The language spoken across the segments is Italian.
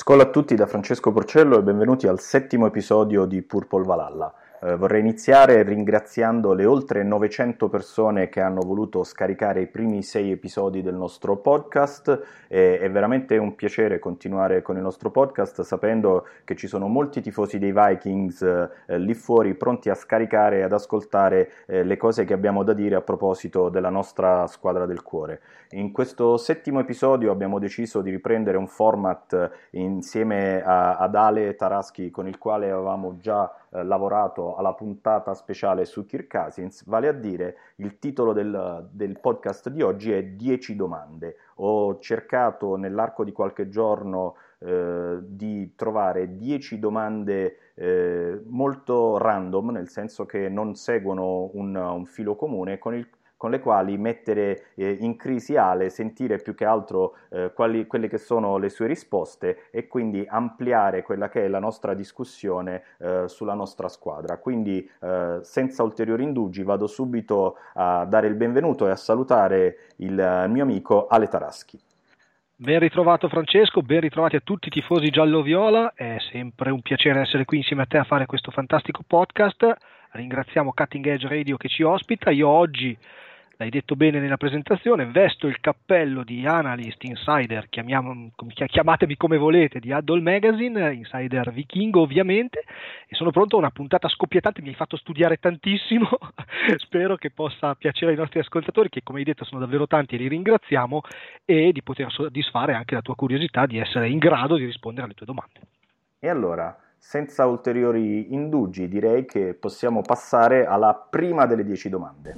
Scuola a tutti da Francesco Porcello e benvenuti al settimo episodio di Purple Valhalla. Vorrei iniziare ringraziando le oltre 900 persone che hanno voluto scaricare i primi 6 episodi del nostro podcast. È veramente un piacere continuare con il nostro podcast sapendo che ci sono molti tifosi dei Vikings lì fuori pronti a scaricare e ad ascoltare le cose che abbiamo da dire a proposito della nostra squadra del cuore. In questo settimo episodio abbiamo deciso di riprendere un format insieme ad Ale Taraschi, con il quale avevamo già lavorato alla puntata speciale su Kirk Cousins, vale a dire il titolo del podcast di oggi è 10 domande. Ho cercato nell'arco di qualche giorno di trovare 10 domande molto random, nel senso che non seguono un filo comune, con le quali mettere in crisi Ale, sentire più che altro quelle che sono le sue risposte e quindi ampliare quella che è la nostra discussione sulla nostra squadra. Quindi senza ulteriori indugi vado subito a dare il benvenuto e a salutare il mio amico Ale Taraschi. Ben ritrovato Francesco, ben ritrovati a tutti i tifosi giallo-viola, è sempre un piacere essere qui insieme a te a fare questo fantastico podcast. Ringraziamo Cutting Edge Radio che ci ospita. Io oggi, l'hai detto bene nella presentazione, vesto il cappello di analyst, insider, chiamatemi come volete, di Huddle Magazine, insider vichingo ovviamente, e sono pronto a una puntata scoppiettante. Mi hai fatto studiare tantissimo, spero che possa piacere ai nostri ascoltatori, che come hai detto sono davvero tanti e li ringraziamo, e di poter soddisfare anche la tua curiosità di essere in grado di rispondere alle tue domande. E allora, senza ulteriori indugi, direi che possiamo passare alla prima delle 10 domande.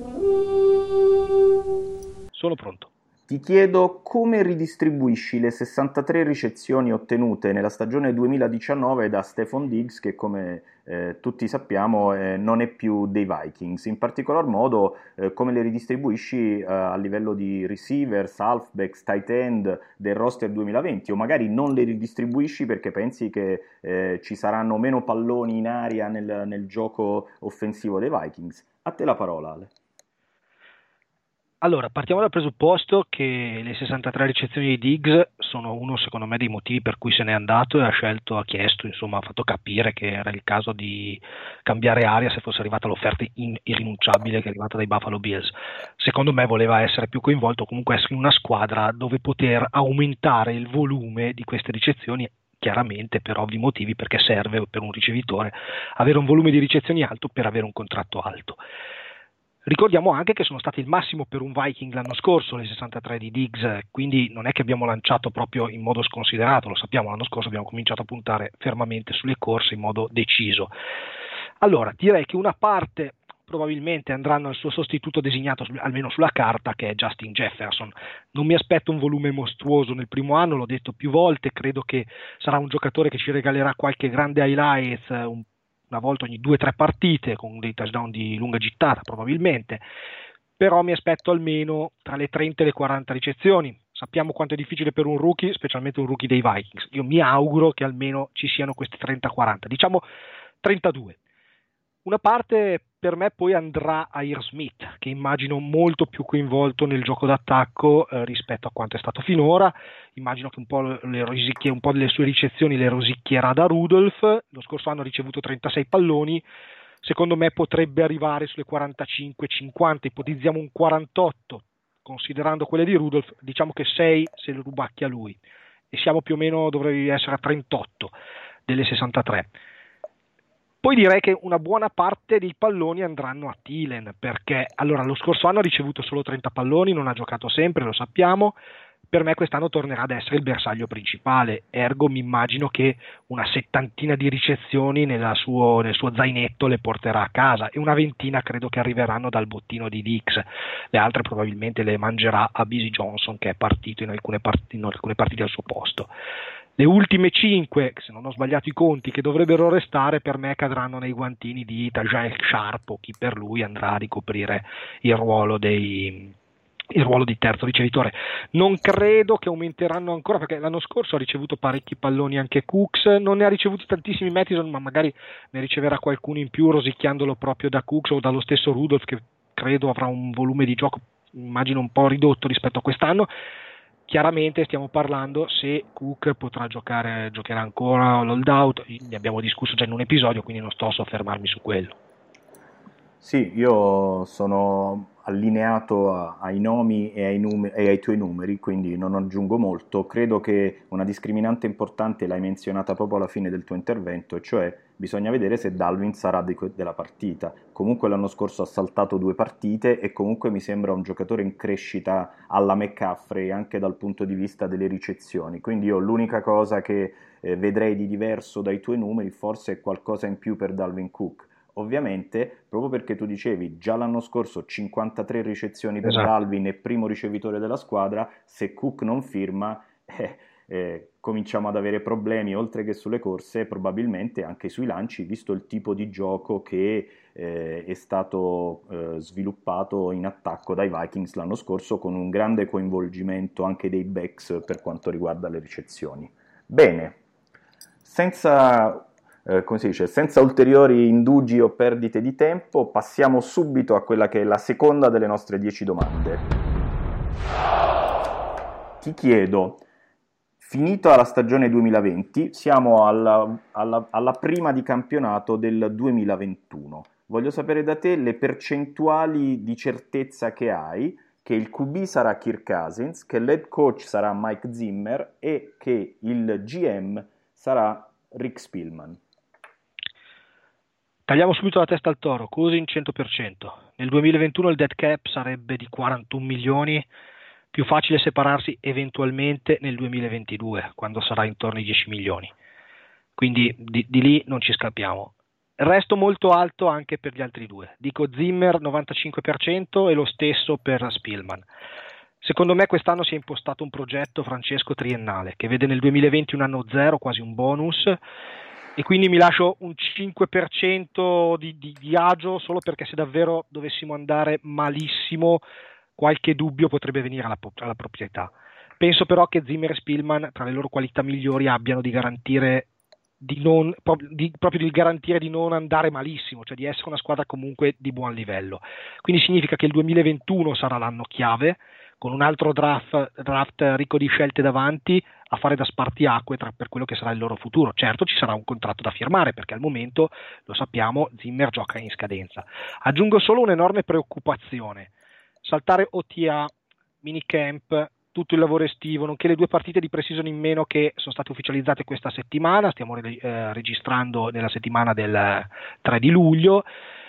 Sono pronto. Ti chiedo come ridistribuisci le 63 ricezioni ottenute nella stagione 2019 da Stefon Diggs, che come tutti sappiamo non è più dei Vikings. In particolar modo come le ridistribuisci a livello di receivers, halfbacks, tight end del roster 2020, o magari non le ridistribuisci perché pensi che ci saranno meno palloni in aria nel gioco offensivo dei Vikings. A te la parola, Ale. Allora, partiamo dal presupposto che le 63 ricezioni di Diggs sono uno, secondo me, dei motivi per cui se n'è andato e ha chiesto, insomma, ha fatto capire che era il caso di cambiare aria se fosse arrivata l'offerta irrinunciabile che è arrivata dai Buffalo Bills. Secondo me voleva essere più coinvolto, comunque essere in una squadra dove poter aumentare il volume di queste ricezioni, chiaramente per ovvi motivi, perché serve per un ricevitore avere un volume di ricezioni alto per avere un contratto alto. Ricordiamo anche che sono stati il massimo per un Viking l'anno scorso, le 63 di Diggs, quindi non è che abbiamo lanciato proprio in modo sconsiderato, lo sappiamo, l'anno scorso abbiamo cominciato a puntare fermamente sulle corse in modo deciso. Allora, direi che una parte probabilmente andranno al suo sostituto designato, almeno sulla carta, che è Justin Jefferson. Non mi aspetto un volume mostruoso nel primo anno, l'ho detto più volte, credo che sarà un giocatore che ci regalerà qualche grande highlights, una volta ogni 2-3 partite, con dei touchdown di lunga gittata probabilmente, però mi aspetto almeno tra le 30 e le 40 ricezioni. Sappiamo quanto è difficile per un rookie, specialmente un rookie dei Vikings. Io mi auguro che almeno ci siano questi 30-40, diciamo 32. Una parte per me poi andrà a Irv Smith, che immagino molto più coinvolto nel gioco d'attacco rispetto a quanto è stato finora. Immagino che un po' delle sue ricezioni le rosicchierà da Rudolph. Lo scorso anno ha ricevuto 36 palloni, secondo me potrebbe arrivare sulle 45-50, ipotizziamo un 48, considerando quelle di Rudolph, diciamo che 6 se le rubacchia lui, e siamo più o meno, dovrei essere a 38 delle 63. Poi direi che una buona parte dei palloni andranno a Thielen, perché allora lo scorso anno ha ricevuto solo 30 palloni, non ha giocato sempre, lo sappiamo. Per me quest'anno tornerà ad essere il bersaglio principale, ergo mi immagino che una 70 di ricezioni nel suo zainetto le porterà a casa, e una 20 credo che arriveranno dal bottino di Diggs. Le altre probabilmente le mangerà a Bisi Johnson, che è partito in alcune partite al suo posto. Le ultime 5, se non ho sbagliato i conti, che dovrebbero restare, per me cadranno nei guantini di Tajae Sharp, o chi per lui andrà a ricoprire il ruolo di terzo ricevitore. Non credo che aumenteranno ancora, perché l'anno scorso ha ricevuto parecchi palloni anche Cooks, non ne ha ricevuti tantissimi Mattison, ma magari ne riceverà qualcuno in più rosicchiandolo proprio da Cooks o dallo stesso Rudolph, che credo avrà un volume di gioco, immagino, un po' ridotto rispetto a quest'anno. Chiaramente stiamo parlando se Cook giocherà ancora l'holdout, ne abbiamo discusso già in un episodio, quindi non sto a soffermarmi su quello. Sì, io sono allineato ai nomi e e ai tuoi numeri, quindi non aggiungo molto. Credo che una discriminante importante l'hai menzionata proprio alla fine del tuo intervento, e cioè bisogna vedere se Dalvin sarà della partita. Comunque l'anno scorso ha saltato 2 partite e comunque mi sembra un giocatore in crescita alla McCaffrey anche dal punto di vista delle ricezioni. Quindi io l'unica cosa che vedrei di diverso dai tuoi numeri forse è qualcosa in più per Dalvin Cook. Ovviamente, proprio perché tu dicevi già l'anno scorso 53 ricezioni per Esatto. Dalvin e primo ricevitore della squadra, se Cook non firma, cominciamo ad avere problemi oltre che sulle corse, probabilmente anche sui lanci, visto il tipo di gioco che è stato sviluppato in attacco dai Vikings l'anno scorso con un grande coinvolgimento anche dei backs per quanto riguarda le ricezioni. Bene, senza come si dice, senza ulteriori indugi o perdite di tempo, passiamo subito a quella che è la seconda delle nostre 10 domande. Ti chiedo, finita la stagione 2020, siamo alla prima di campionato del 2021. Voglio sapere da te le percentuali di certezza che hai che il QB sarà Kirk Cousins, che l'head coach sarà Mike Zimmer e che il GM sarà Rick Spielman. Tagliamo subito la testa al toro, Cousins 100%. Nel 2021 il dead cap sarebbe di 41 milioni, più facile separarsi eventualmente nel 2022, quando sarà intorno ai 10 milioni. Quindi di lì non ci scappiamo. Resto molto alto anche per gli altri due. Dico Zimmer 95% e lo stesso per Spielman. Secondo me quest'anno si è impostato un progetto, Francesco, triennale, che vede nel 2020 un anno zero, quasi un bonus, e quindi mi lascio un 5% di agio solo perché se davvero dovessimo andare malissimo qualche dubbio potrebbe venire alla proprietà. Penso però che Zimmer e Spielman tra le loro qualità migliori abbiano di garantire proprio di garantire di non andare malissimo, cioè di essere una squadra comunque di buon livello. Quindi significa che il 2021 sarà l'anno chiave, con un altro draft ricco di scelte davanti a fare da spartiacque per quello che sarà il loro futuro. Certo ci sarà un contratto da firmare perché al momento, lo sappiamo, Zimmer gioca in scadenza. Aggiungo solo un'enorme preoccupazione: saltare OTA, minicamp, tutto il lavoro estivo, nonché le 2 partite di pre-season in meno che sono state ufficializzate questa settimana. Stiamo registrando nella settimana del 3 di luglio.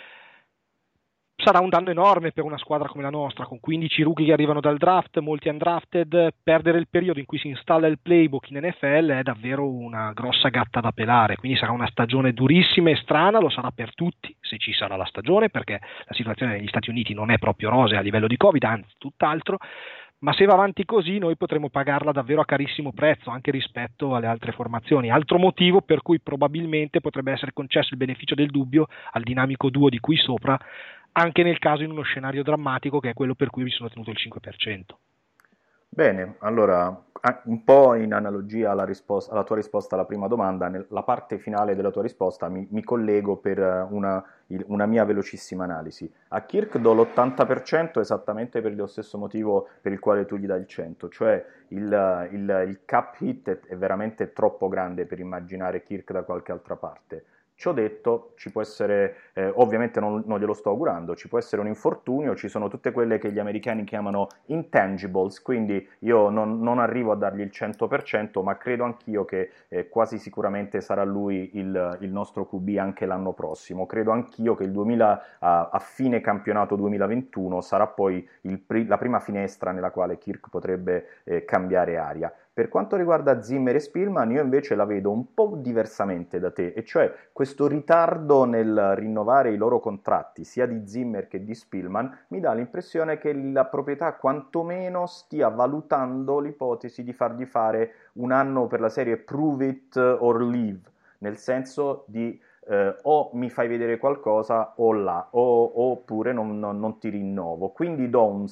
Sarà un danno enorme per una squadra come la nostra, con 15 rookie che arrivano dal draft, molti undrafted. Perdere il periodo in cui si installa il playbook in NFL è davvero una grossa gatta da pelare, quindi sarà una stagione durissima e strana, lo sarà per tutti, se ci sarà la stagione, perché la situazione negli Stati Uniti non è proprio rosea a livello di Covid, anzi tutt'altro, ma se va avanti così noi potremo pagarla davvero a carissimo prezzo, anche rispetto alle altre formazioni. Altro motivo per cui probabilmente potrebbe essere concesso il beneficio del dubbio al dinamico duo di cui sopra, anche nel caso in uno scenario drammatico che è quello per cui mi sono tenuto il 5%. Bene, allora, un po' in analogia alla tua risposta alla prima domanda, nella parte finale della tua risposta mi collego per una mia velocissima analisi. A Kirk do l'80% esattamente per lo stesso motivo per il quale tu gli dai il 100, cioè il cap hit è veramente troppo grande per immaginare Kirk da qualche altra parte. Ciò detto, ci può essere, ovviamente non glielo sto augurando, ci può essere un infortunio, ci sono tutte quelle che gli americani chiamano intangibles, quindi io non arrivo a dargli il 100%, ma credo anch'io che quasi sicuramente sarà lui il nostro QB anche l'anno prossimo. Credo anch'io che il 2000, a fine campionato 2021 sarà poi la prima finestra nella quale Kirk potrebbe cambiare aria. Per quanto riguarda Zimmer e Spielman, io invece la vedo un po' diversamente da te, e cioè questo ritardo nel rinnovare i loro contratti, sia di Zimmer che di Spielman, mi dà l'impressione che la proprietà quantomeno stia valutando l'ipotesi di fargli fare un anno per la serie Prove It or Leave, nel senso di o mi fai vedere qualcosa oppure non ti rinnovo. Quindi do un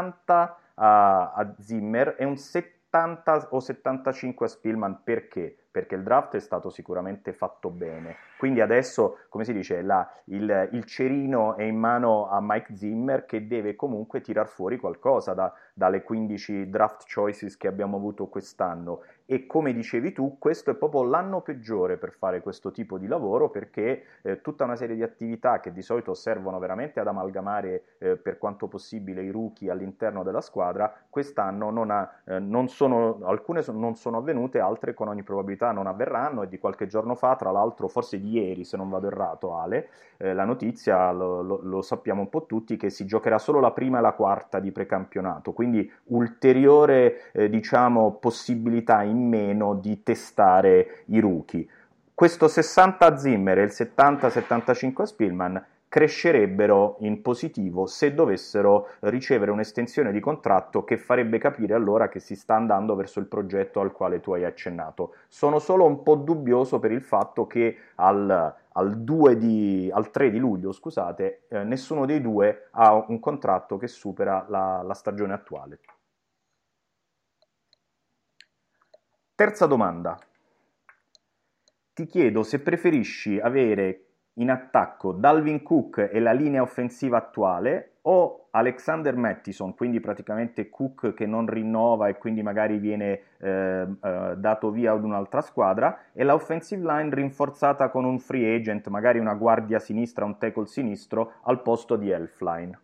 60 a Zimmer e un 70 o 75 a Spielman. Perché? perché il draft è stato sicuramente fatto bene. Quindi adesso, come si dice, il cerino è in mano a Mike Zimmer, che deve comunque tirar fuori qualcosa dalle 15 draft choices che abbiamo avuto quest'anno. E come dicevi tu, questo è proprio l'anno peggiore per fare questo tipo di lavoro, perché tutta una serie di attività che di solito servono veramente ad amalgamare per quanto possibile i rookie all'interno della squadra, quest'anno alcune non sono avvenute, altre con ogni probabilità non avverranno. E di qualche giorno fa, tra l'altro forse di ieri se non vado errato Ale, la notizia, lo sappiamo un po' tutti, che si giocherà solo la prima e la quarta di precampionato, quindi ulteriore diciamo possibilità in meno di testare i rookie. Questo 60 a Zimmer e il 70-75 a Spielman crescerebbero in positivo se dovessero ricevere un'estensione di contratto, che farebbe capire allora che si sta andando verso il progetto al quale tu hai accennato. Sono solo un po' dubbioso per il fatto che al 3 di luglio, scusate, nessuno dei due ha un contratto che supera la stagione attuale. Terza domanda. Ti chiedo se preferisci avere in attacco Dalvin Cook e la linea offensiva attuale, o Alexander Mattison, quindi praticamente Cook che non rinnova e quindi magari viene dato via ad un'altra squadra, e la offensive line rinforzata con un free agent, magari una guardia sinistra, un tackle sinistro al posto di Elfline.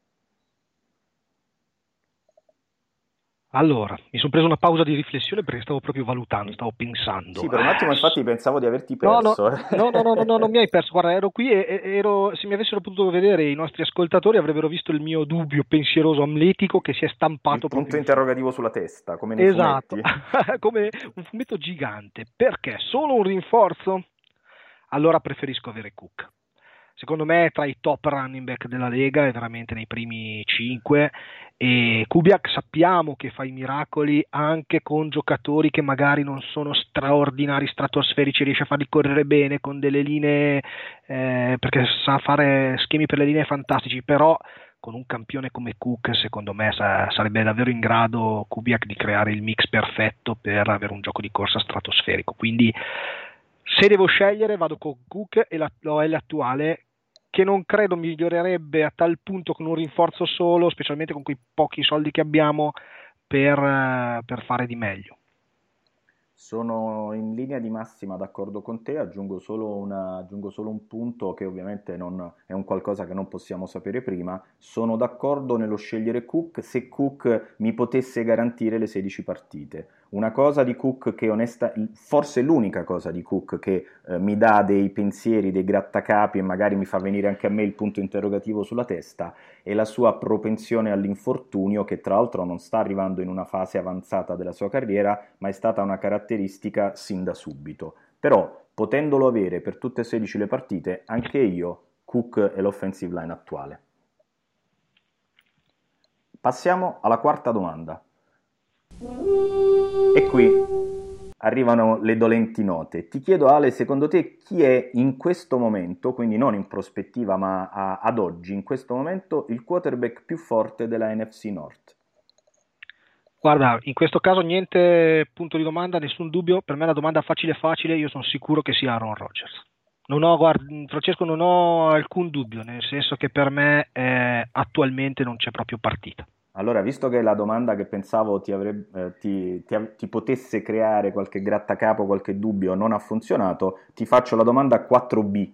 Allora, mi sono preso una pausa di riflessione perché stavo proprio valutando, stavo Sì, pensando. per un attimo infatti pensavo di averti No, no, perso. no, non mi hai perso. Guarda, ero qui se mi avessero potuto vedere i nostri ascoltatori avrebbero visto il mio dubbio pensieroso amletico che si è Il stampato punto proprio in fronte. interrogativo sulla testa, come nei Esatto, fumetti. come un fumetto gigante. Perché? Solo un rinforzo? Allora preferisco avere Cook. Secondo me è tra i top running back della Lega, è veramente nei primi 5, e Kubiak sappiamo che fa i miracoli anche con giocatori che magari non sono straordinari, stratosferici, riesce a farli correre bene con delle linee, perché sa fare schemi per le linee fantastici, però con un campione come Cook secondo me sarebbe davvero in grado Kubiak di creare il mix perfetto per avere un gioco di corsa stratosferico. Quindi se devo scegliere vado con Cook e l'OL attuale, che non credo migliorerebbe a tal punto con un rinforzo solo, specialmente con quei pochi soldi che abbiamo per fare di meglio. Sono in linea di massima d'accordo con te, aggiungo solo un punto che ovviamente non, è un qualcosa che non possiamo sapere prima. Sono d'accordo nello scegliere Cook se Cook mi potesse garantire le 16 partite. Una cosa di Cook forse l'unica cosa di Cook che mi dà dei pensieri, dei grattacapi, e magari mi fa venire anche a me il punto interrogativo sulla testa, e la sua propensione all'infortunio, che tra l'altro non sta arrivando in una fase avanzata della sua carriera, ma è stata una caratteristica sin da subito. Però, potendolo avere per tutte e 16 le partite, anche io, Cook e l'offensive line attuale. Passiamo alla quarta domanda. E qui arrivano le dolenti note. Ti chiedo, Ale, secondo te chi è in questo momento, quindi non in prospettiva ma ad oggi, in questo momento, il quarterback più forte della NFC North? Guarda, in questo caso niente punto di domanda, nessun dubbio, per me la domanda facile facile, io sono sicuro che sia Aaron Rodgers. Francesco, non ho alcun dubbio, nel senso che per me attualmente non c'è proprio partita. Allora, visto che la domanda che pensavo ti potesse creare qualche grattacapo, qualche dubbio, non ha funzionato, ti faccio la domanda 4B.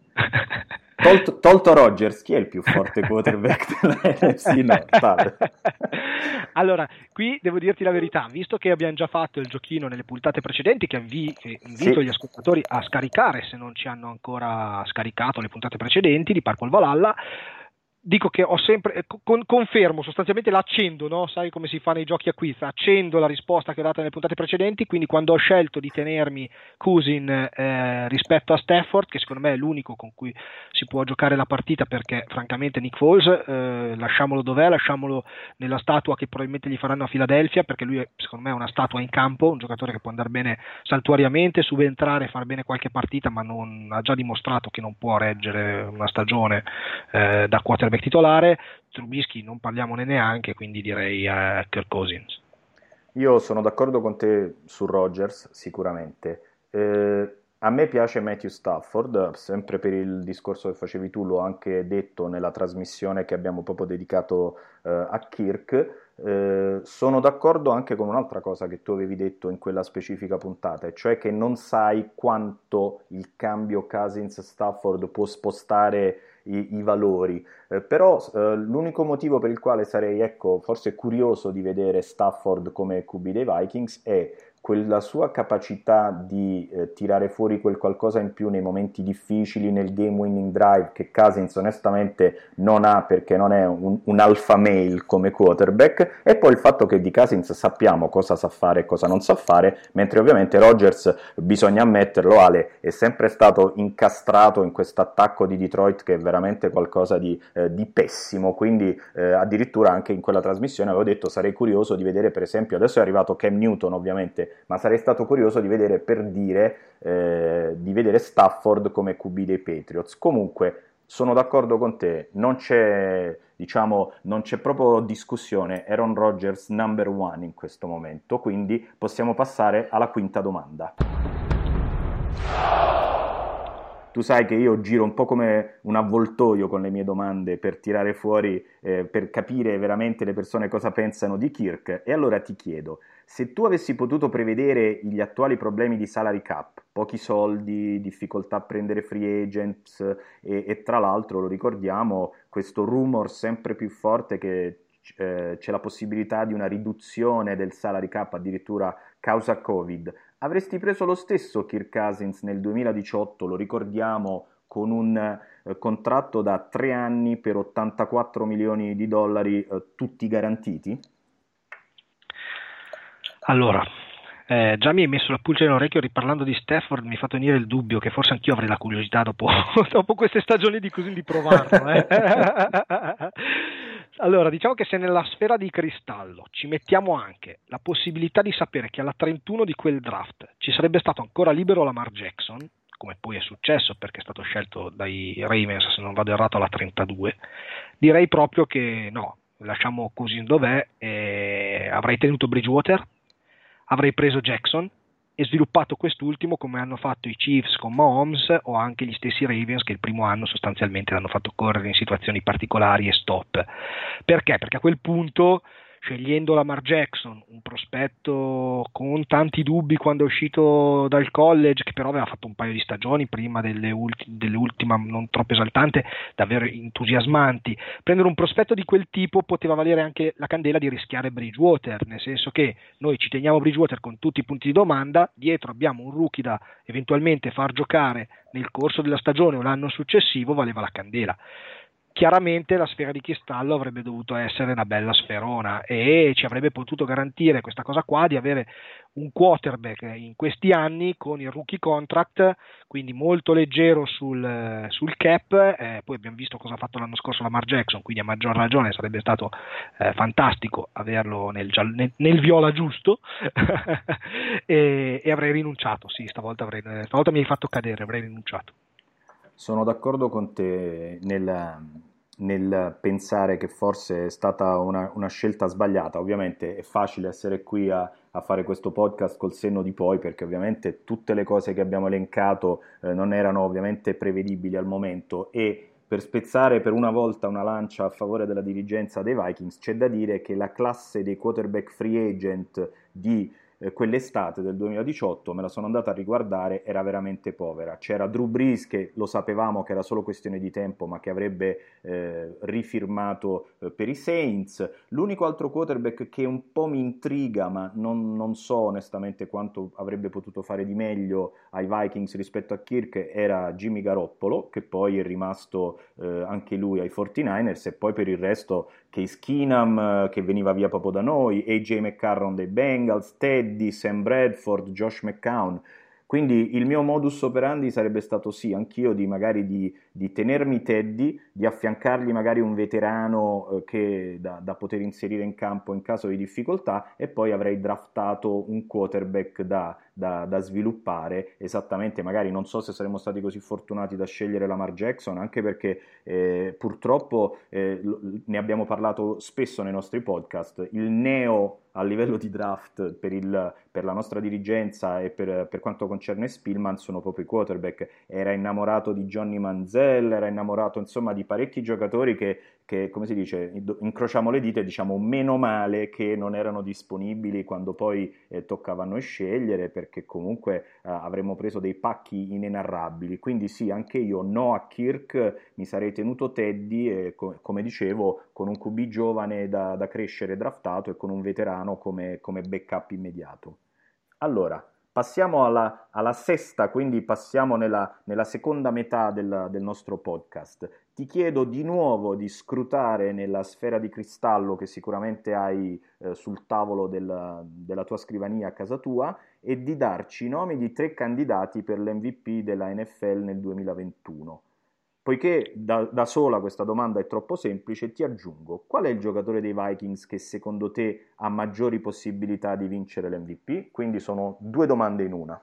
Tolto Rodgers, chi è il più forte quarterback della NFC Nord? Allora, qui devo dirti la verità, visto che abbiamo già fatto il giochino nelle puntate precedenti, che invito Sì. gli ascoltatori a scaricare se non ci hanno ancora scaricato le puntate precedenti di Purple Valhalla, dico che ho sempre, confermo, sostanzialmente l'accendo, no? Sai come si fa nei giochi a quiz, accendo la risposta che ho dato nelle puntate precedenti, quindi quando ho scelto di tenermi Cousin rispetto a Stafford, che secondo me è l'unico con cui si può giocare la partita, perché francamente Nick Foles, lasciamolo dov'è, lasciamolo nella statua che probabilmente gli faranno a Filadelfia, perché lui secondo me è una statua in campo, un giocatore che può andare bene saltuariamente, subentrare, fare bene qualche partita, ma ha già dimostrato che non può reggere una stagione da quarterback titolare. Trubisky non parliamone neanche, quindi direi Kirk Cousins. Io sono d'accordo con te su Rodgers, sicuramente. A me piace Matthew Stafford, sempre per il discorso che facevi tu, l'ho anche detto nella trasmissione che abbiamo proprio dedicato a Kirk. Sono d'accordo anche con un'altra cosa che tu avevi detto in quella specifica puntata, e cioè che non sai quanto il cambio Cousins-Stafford può spostare i valori. Però l'unico motivo per il quale sarei, ecco, forse curioso di vedere Stafford come QB dei Vikings è quella sua capacità di tirare fuori quel qualcosa in più nei momenti difficili, nel game winning drive, che Cousins onestamente non ha, perché non è un alpha male come quarterback, e poi il fatto che di Cousins sappiamo cosa sa fare e cosa non sa fare, mentre ovviamente Rodgers, bisogna ammetterlo, Ale, è sempre stato incastrato in questo attacco di Detroit che è veramente qualcosa di pessimo. Quindi addirittura anche in quella trasmissione avevo detto sarei curioso di vedere, per esempio, adesso è arrivato Cam Newton ovviamente, ma sarei stato curioso di vedere, per dire, di vedere Stafford come QB dei Patriots. Comunque sono d'accordo con te, non c'è, diciamo, non c'è proprio discussione, Aaron Rodgers number one in questo momento, quindi possiamo passare alla quinta domanda. Tu sai che io giro un po' come un avvoltoio con le mie domande per tirare fuori, per capire veramente le persone cosa pensano di Kirk. E allora ti chiedo, se tu avessi potuto prevedere gli attuali problemi di salary cap, pochi soldi, difficoltà a prendere free agents e tra l'altro, lo ricordiamo, questo rumor sempre più forte che c'è la possibilità di una riduzione del salary cap addirittura causa Covid. Avresti preso lo stesso Kirk Cousins nel 2018, lo ricordiamo, con un contratto da 3 anni per 84 milioni di dollari, tutti garantiti? Allora, già mi hai messo la pulce nell'orecchio riparlando di Stafford, mi hai fatto venire il dubbio che forse anch'io avrei la curiosità dopo, dopo queste stagioni di così di provarlo. Allora, diciamo che se nella sfera di cristallo ci mettiamo anche la possibilità di sapere che alla 31 di quel draft ci sarebbe stato ancora libero Lamar Jackson, come poi è successo perché è stato scelto dai Ravens, se non vado errato, alla 32, direi proprio che no, lasciamo così dov'è, avrei tenuto Bridgewater, avrei preso Jackson e sviluppato quest'ultimo come hanno fatto i Chiefs con Mahomes o anche gli stessi Ravens che il primo anno sostanzialmente l'hanno fatto correre in situazioni particolari e stop. Perché? Perché a quel punto, scegliendo Lamar Jackson, un prospetto con tanti dubbi quando è uscito dal college, che però aveva fatto un paio di stagioni prima dell'ultima non troppo esaltante, davvero entusiasmanti, prendere un prospetto di quel tipo poteva valere anche la candela di rischiare Bridgewater, nel senso che noi ci teniamo Bridgewater con tutti i punti di domanda, dietro abbiamo un rookie da eventualmente far giocare nel corso della stagione o l'anno successivo, valeva la candela. Chiaramente la sfera di cristallo avrebbe dovuto essere una bella sferona e ci avrebbe potuto garantire questa cosa qua di avere un quarterback in questi anni con il rookie contract, quindi molto leggero sul cap, poi abbiamo visto cosa ha fatto l'anno scorso Lamar Jackson, quindi a maggior ragione sarebbe stato fantastico averlo nel viola giusto e avrei rinunciato, sì, stavolta mi hai fatto cadere, avrei rinunciato. Sono d'accordo con te nel pensare che forse è stata una scelta sbagliata. Ovviamente è facile essere qui a fare questo podcast col senno di poi, perché ovviamente tutte le cose che abbiamo elencato non erano ovviamente prevedibili al momento, e per spezzare per una volta una lancia a favore della dirigenza dei Vikings, c'è da dire che la classe dei quarterback free agent di quell'estate del 2018, me la sono andata a riguardare, era veramente povera. C'era Drew Brees, che lo sapevamo che era solo questione di tempo, ma che avrebbe rifirmato per i Saints. L'unico altro quarterback che un po' mi intriga, ma non so onestamente quanto avrebbe potuto fare di meglio ai Vikings rispetto a Kirk, era Jimmy Garoppolo, che poi è rimasto anche lui ai 49ers, e poi per il resto Case Keenum, che veniva via proprio da noi, AJ McCarron dei Bengals, Teddy, Sam Bradford, Josh McCown. Quindi il mio modus operandi sarebbe stato sì, anch'io di tenermi Teddy, di affiancargli magari un veterano da poter inserire in campo in caso di difficoltà, e poi avrei draftato un quarterback da sviluppare, esattamente, magari non so se saremmo stati così fortunati da scegliere Lamar Jackson, anche perché purtroppo ne abbiamo parlato spesso nei nostri podcast, il neo a livello di draft per la nostra dirigenza e per quanto concerne Spielman sono proprio i quarterback. Era innamorato di Johnny Manziel, era innamorato insomma di parecchi giocatori che, come si dice, incrociamo le dita e diciamo meno male che non erano disponibili quando poi toccava a noi scegliere, perché comunque avremmo preso dei pacchi inenarrabili. Quindi sì, anche io no a Kirk, mi sarei tenuto Teddy, e come dicevo, con un QB giovane da crescere draftato e con un veterano come backup immediato. Allora, passiamo alla sesta, quindi passiamo nella seconda metà del nostro podcast. Ti chiedo di nuovo di scrutare nella sfera di cristallo che sicuramente hai sul tavolo della tua scrivania a casa tua e di darci i nomi di 3 candidati per l'MVP della NFL nel 2021. Poiché da sola questa domanda è troppo semplice, ti aggiungo: qual è il giocatore dei Vikings che secondo te ha maggiori possibilità di vincere l'MVP? Quindi sono 2 domande in una.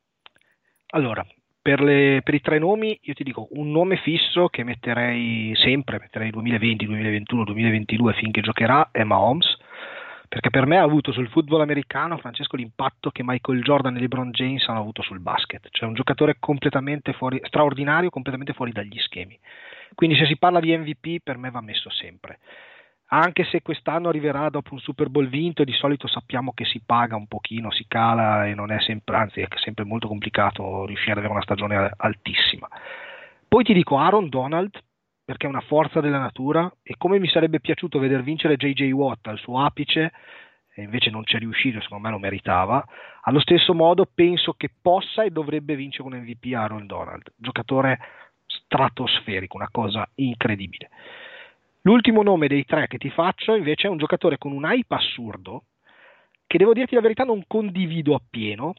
Allora, per i 3 nomi, io ti dico un nome fisso che metterei sempre, metterei 2020, 2021, 2022 finché giocherà, è Mahomes, perché per me ha avuto sul football americano, Francesco, l'impatto che Michael Jordan e LeBron James hanno avuto sul basket, cioè un giocatore completamente fuori, straordinario, completamente fuori dagli schemi. Quindi se si parla di MVP per me va messo sempre. Anche se quest'anno arriverà dopo un Super Bowl vinto, e di solito sappiamo che si paga un pochino, si cala e non è sempre, anzi è sempre molto complicato riuscire ad avere una stagione altissima. Poi ti dico Aaron Donald, perché è una forza della natura e come mi sarebbe piaciuto veder vincere JJ Watt al suo apice, e invece non c'è riuscito, secondo me lo meritava. Allo stesso modo penso che possa e dovrebbe vincere un MVP Aaron Donald, giocatore stratosferico, una cosa incredibile. L'ultimo nome dei 3 che ti faccio invece è un giocatore con un hype assurdo che devo dirti la verità non condivido appieno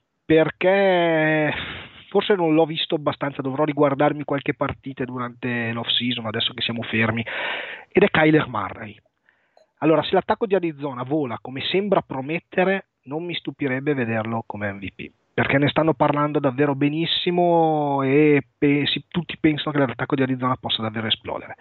perché forse non l'ho visto abbastanza, dovrò riguardarmi qualche partita durante l'off season adesso che siamo fermi, ed è Kyler Murray. Allora, se l'attacco di Arizona vola come sembra promettere, non mi stupirebbe vederlo come MVP, perché ne stanno parlando davvero benissimo e tutti pensano che l'attacco di Arizona possa davvero esplodere.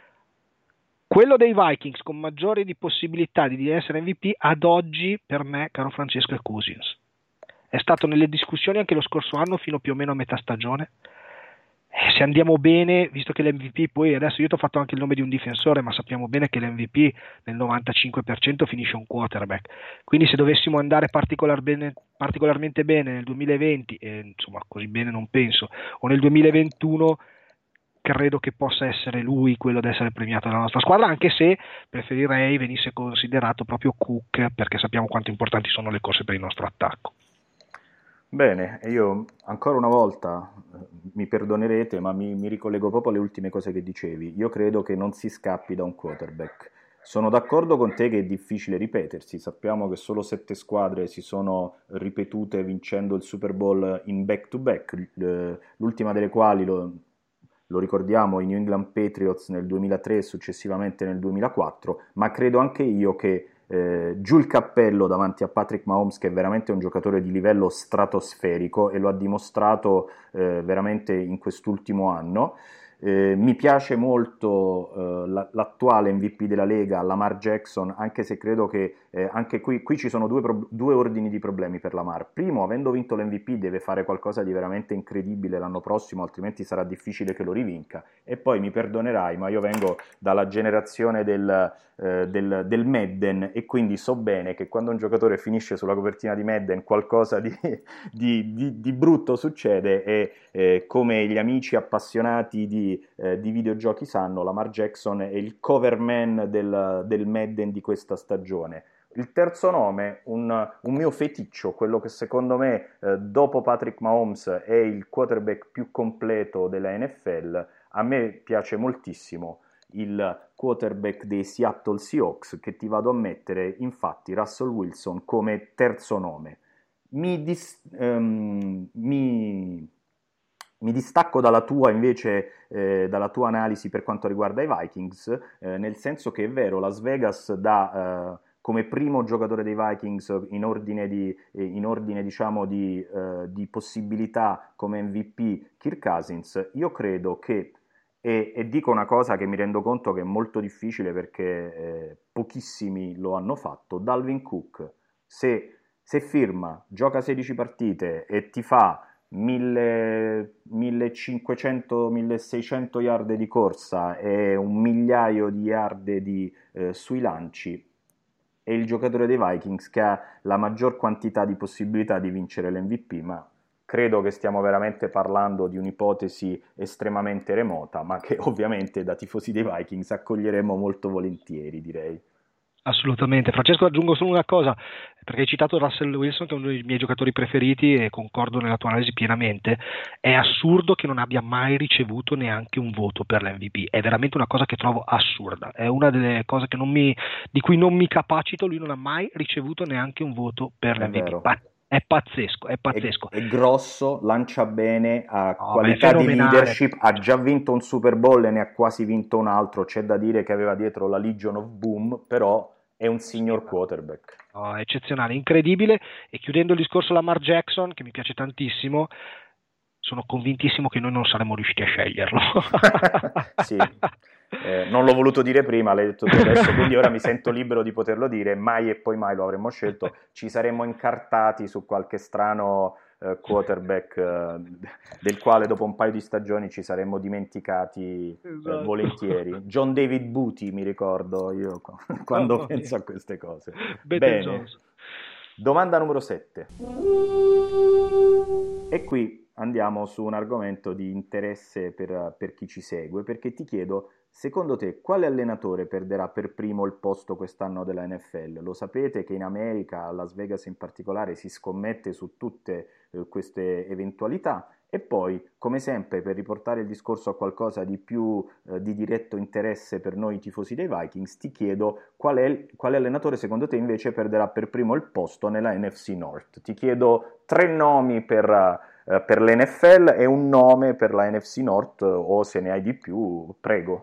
Quello dei Vikings con maggiori di possibilità di essere MVP ad oggi per me, caro Francesco, è Cousins. È stato nelle discussioni anche lo scorso anno fino più o meno a metà stagione. Se andiamo bene, visto che l'MVP poi adesso io ti ho fatto anche il nome di un difensore, ma sappiamo bene che l'MVP nel 95% finisce un quarterback. Quindi se dovessimo andare particolarmente bene nel 2020, e insomma così bene non penso, o nel 2021 credo che possa essere lui quello ad essere premiato dalla nostra squadra, anche se preferirei venisse considerato proprio Cook, perché sappiamo quanto importanti sono le corse per il nostro attacco. Bene, io ancora una volta mi perdonerete, ma mi ricollego proprio alle ultime cose che dicevi. Io credo che non si scappi da un quarterback. Sono d'accordo con te che è difficile ripetersi. Sappiamo che solo 7 squadre si sono ripetute vincendo il Super Bowl in back-to-back, l'ultima delle quali lo ricordiamo, i New England Patriots nel 2003 e successivamente nel 2004, ma credo anche io che giù il cappello davanti a Patrick Mahomes, che è veramente un giocatore di livello stratosferico e lo ha dimostrato veramente in quest'ultimo anno. Mi piace molto l'attuale MVP della Lega, Lamar Jackson, anche se credo che anche qui ci sono due ordini di problemi per Lamar. Primo, avendo vinto l'MVP deve fare qualcosa di veramente incredibile l'anno prossimo, altrimenti sarà difficile che lo rivinca. E poi mi perdonerai, ma io vengo dalla generazione del Madden e quindi so bene che quando un giocatore finisce sulla copertina di Madden qualcosa di brutto succede e come gli amici appassionati di videogiochi sanno, Lamar Jackson è il cover man del Madden di questa stagione. Il terzo nome, un mio feticcio, quello che secondo me dopo Patrick Mahomes è il quarterback più completo della NFL, a me piace moltissimo il quarterback dei Seattle Seahawks, che ti vado a mettere infatti Russell Wilson come terzo nome. Mi distacco dalla tua invece, dalla tua analisi per quanto riguarda i Vikings, nel senso che è vero, Las Vegas dà come primo giocatore dei Vikings in ordine diciamo di possibilità come MVP Kirk Cousins. Io credo che e dico una cosa che mi rendo conto che è molto difficile perché pochissimi lo hanno fatto, Dalvin Cook Se firma, gioca 16 partite e ti fa 1500-1600 yard di corsa e un migliaio di yard sui lanci, è il giocatore dei Vikings che ha la maggior quantità di possibilità di vincere l'MVP, ma credo che stiamo veramente parlando di un'ipotesi estremamente remota, ma che ovviamente da tifosi dei Vikings accoglieremo molto volentieri, direi. Assolutamente. Francesco, aggiungo solo una cosa, perché hai citato Russell Wilson, che è uno dei miei giocatori preferiti e concordo nella tua analisi pienamente. È assurdo che non abbia mai ricevuto neanche un voto per l'MVP. È veramente una cosa che trovo assurda. È una delle cose di cui non mi capacito. Lui non ha mai ricevuto neanche un voto per È l'MVP. vero. È pazzesco, è pazzesco. È grosso, lancia bene, ha No, ma è qualità di fenomenale. leadership, ha già vinto un Super Bowl e ne ha quasi vinto un altro. C'è da dire che aveva dietro la Legion of Boom, però è un Sì, signor quarterback. no, è eccezionale, incredibile. E chiudendo il discorso Lamar Jackson, che mi piace tantissimo, sono convintissimo che noi non saremmo riusciti a sceglierlo. Sì, non l'ho voluto dire prima, l'hai detto tu adesso, quindi ora mi sento libero di poterlo dire. Mai e poi mai lo avremmo scelto. Ci saremmo incartati su qualche strano quarterback del quale dopo un paio di stagioni ci saremmo dimenticati Esatto. volentieri. John David Booty, mi ricordo io quando Mamma mia. penso a queste cose. Bethel Bene, Jones. domanda numero 7. E qui andiamo su un argomento di interesse per chi ci segue, perché ti chiedo, secondo te, quale allenatore perderà per primo il posto quest'anno della NFL? Lo sapete che in America, a Las Vegas in particolare, si scommette su tutte queste eventualità. E poi, come sempre, per riportare il discorso a qualcosa di più di diretto interesse per noi tifosi dei Vikings, ti chiedo quale allenatore secondo te invece perderà per primo il posto nella NFC North. Ti chiedo tre nomi per l'NFL e un nome per la NFC North, o se ne hai di più, prego.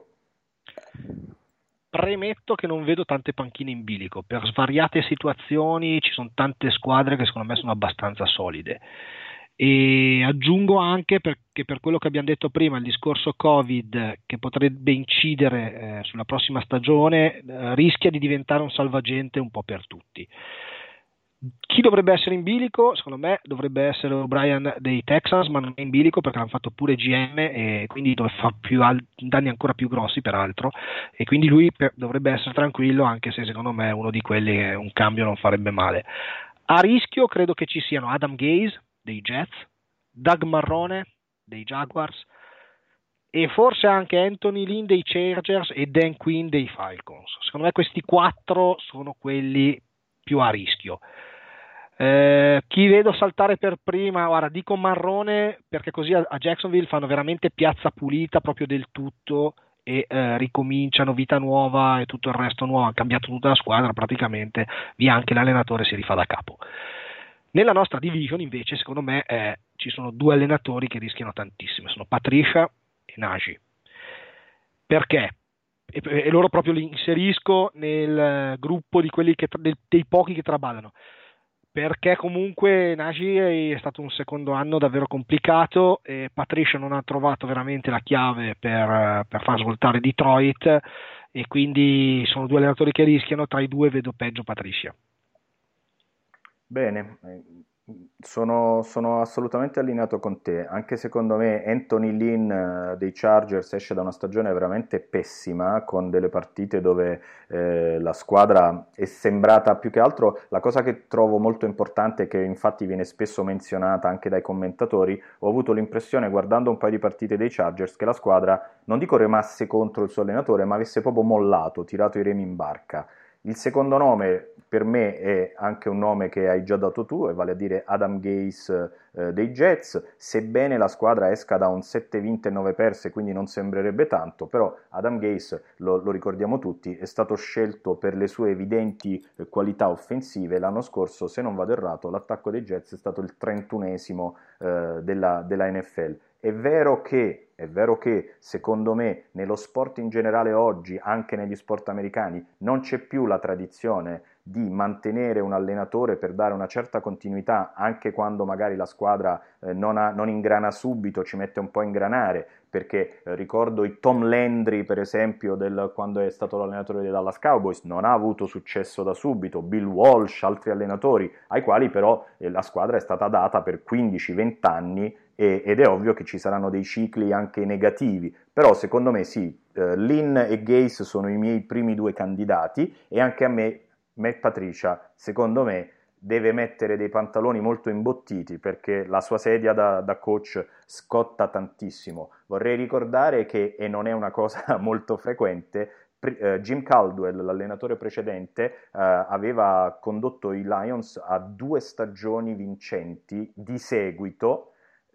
Premetto che non vedo tante panchine in bilico, per svariate situazioni ci sono tante squadre che secondo me sono abbastanza solide. E aggiungo anche perché per quello che abbiamo detto prima, il discorso Covid che potrebbe incidere sulla prossima stagione, rischia di diventare un salvagente un po' per tutti. Chi dovrebbe essere in bilico? Secondo me dovrebbe essere O'Brien dei Texans, ma non è in bilico perché l'hanno fatto pure GM e quindi fa danni ancora più grossi peraltro, e quindi lui dovrebbe essere tranquillo, anche se secondo me è uno di quelli che un cambio non farebbe male. A rischio credo che ci siano Adam Gase dei Jets, Doug Marrone dei Jaguars e forse anche Anthony Lynn dei Chargers e Dan Quinn dei Falcons. Secondo me questi quattro sono quelli più a rischio. Chi vedo saltare per prima, guarda, dico Marrone perché così a Jacksonville fanno veramente piazza pulita proprio del tutto e ricominciano vita nuova e tutto il resto nuovo, hanno cambiato tutta la squadra praticamente, via anche l'allenatore si rifà da capo. Nella nostra division invece secondo me ci sono due allenatori che rischiano tantissimo, sono Patricia e Nagy. Perché? E loro proprio li inserisco nel gruppo di quelli dei pochi che traballano, perché comunque Nagy è stato un secondo anno davvero complicato e Patricia non ha trovato veramente la chiave per far svoltare Detroit, e quindi sono due allenatori che rischiano. Tra i due vedo peggio Patricia. Bene, sono assolutamente allineato con te. Anche secondo me Anthony Lynn dei Chargers esce da una stagione veramente pessima, con delle partite dove la squadra è sembrata più che altro. La cosa che trovo molto importante, che infatti viene spesso menzionata anche dai commentatori, ho avuto l'impressione, guardando un paio di partite dei Chargers, che la squadra non dico remasse contro il suo allenatore, ma avesse proprio mollato, tirato i remi in barca. Il secondo nome per me è anche un nome che hai già dato tu, e vale a dire Adam Gase dei Jets, sebbene la squadra esca da un 7 vinte e 9 perse, quindi non sembrerebbe tanto, però Adam Gase, lo ricordiamo tutti, è stato scelto per le sue evidenti qualità offensive. L'anno scorso, se non vado errato, l'attacco dei Jets è stato il 31esimo della NFL. È vero che secondo me nello sport in generale oggi, anche negli sport americani, non c'è più la tradizione di mantenere un allenatore per dare una certa continuità anche quando magari la squadra non ingrana subito, ci mette un po' a ingranare, perché ricordo i Tom Landry per esempio quando è stato l'allenatore dei Dallas Cowboys, non ha avuto successo da subito, Bill Walsh, altri allenatori ai quali però la squadra è stata data per 15-20 anni ed è ovvio che ci saranno dei cicli anche negativi, però secondo me sì, Lynn e Gase sono i miei primi due candidati e anche a me Matt Patricia, secondo me, deve mettere dei pantaloni molto imbottiti perché la sua sedia da coach scotta tantissimo. Vorrei ricordare che, e non è una cosa molto frequente, Jim Caldwell, l'allenatore precedente, aveva condotto i Lions a 2 stagioni vincenti di seguito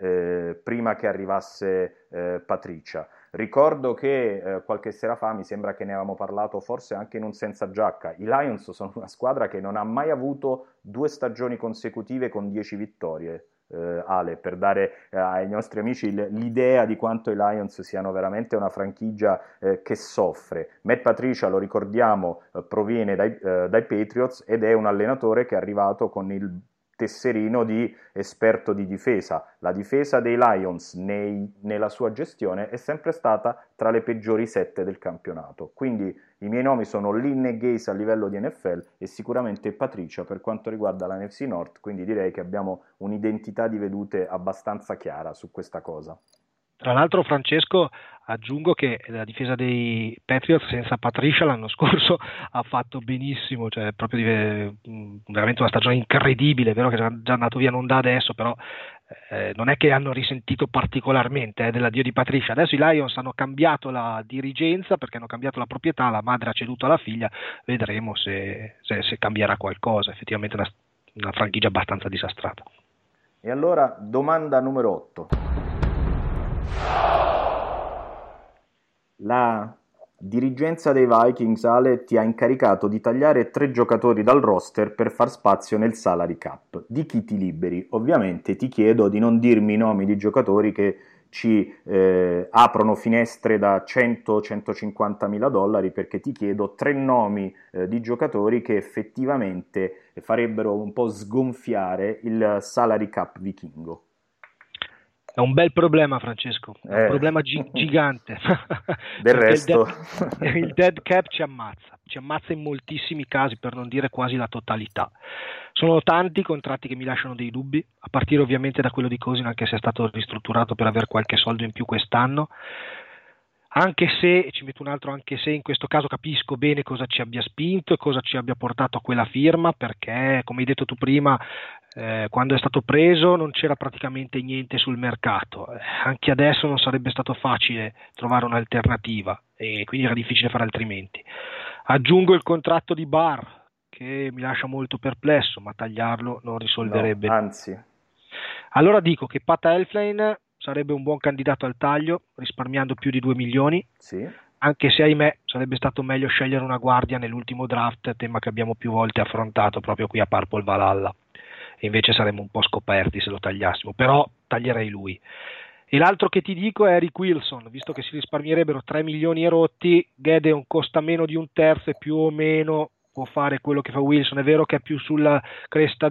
prima che arrivasse Patricia. Ricordo che qualche sera fa, mi sembra che ne avevamo parlato forse anche in un senza giacca, i Lions sono una squadra che non ha mai avuto 2 stagioni consecutive con 10 vittorie. Ale, per dare ai nostri amici l'idea di quanto i Lions siano veramente una franchigia che soffre. Matt Patricia, lo ricordiamo, proviene dai Patriots ed è un allenatore che è arrivato con il tesserino di esperto di difesa. La difesa dei Lions nella sua gestione è sempre stata tra le peggiori 7 del campionato. Quindi i miei nomi sono Lynn e Gase a livello di NFL e sicuramente Patricia per quanto riguarda la NFC North, quindi direi che abbiamo un'identità di vedute abbastanza chiara su questa cosa. Tra l'altro, Francesco, aggiungo che la difesa dei Patriots senza Patricia l'anno scorso ha fatto benissimo, cioè proprio veramente una stagione incredibile, è vero che è già andato via non da adesso, però non è che hanno risentito particolarmente dell'addio di Patricia. Adesso i Lions hanno cambiato la dirigenza perché hanno cambiato la proprietà, la madre ha ceduto alla figlia, vedremo se cambierà qualcosa, effettivamente una franchigia abbastanza disastrata. E allora, domanda numero 8. La dirigenza dei Vikings, Ale, ti ha incaricato di tagliare 3 giocatori dal roster per far spazio nel salary cap. Di chi ti liberi? Ovviamente ti chiedo di non dirmi i nomi di giocatori che ci aprono finestre da 100-150 mila dollari, perché ti chiedo 3 nomi di giocatori che effettivamente farebbero un po' sgonfiare il salary cap vichingo. È un bel problema, Francesco, è un problema gigante. Del resto il dead cap ci ammazza in moltissimi casi, per non dire quasi la totalità. Sono tanti i contratti che mi lasciano dei dubbi, a partire ovviamente da quello di Cousins, anche se è stato ristrutturato per avere qualche soldo in più quest'anno. Anche se, ci metto un altro anche se, in questo caso capisco bene cosa ci abbia spinto e cosa ci abbia portato a quella firma, perché, come hai detto tu prima, quando è stato preso non c'era praticamente niente sul mercato. Anche adesso non sarebbe stato facile trovare un'alternativa e quindi era difficile fare altrimenti. Aggiungo il contratto di Barr, che mi lascia molto perplesso, ma tagliarlo non risolverebbe. No, anzi. Allora dico che Pat Elflein sarebbe un buon candidato al taglio, risparmiando più di 2 milioni, sì. Anche se ahimè sarebbe stato meglio scegliere una guardia nell'ultimo draft, tema che abbiamo più volte affrontato proprio qui a Purple Valhalla, e invece saremmo un po' scoperti se lo tagliassimo, però taglierei lui. E l'altro che ti dico è Eric Wilson, visto che si risparmierebbero 3 milioni e rotti, Gedeon costa meno di un terzo e più o meno può fare quello che fa Wilson. È vero che è più sulla cresta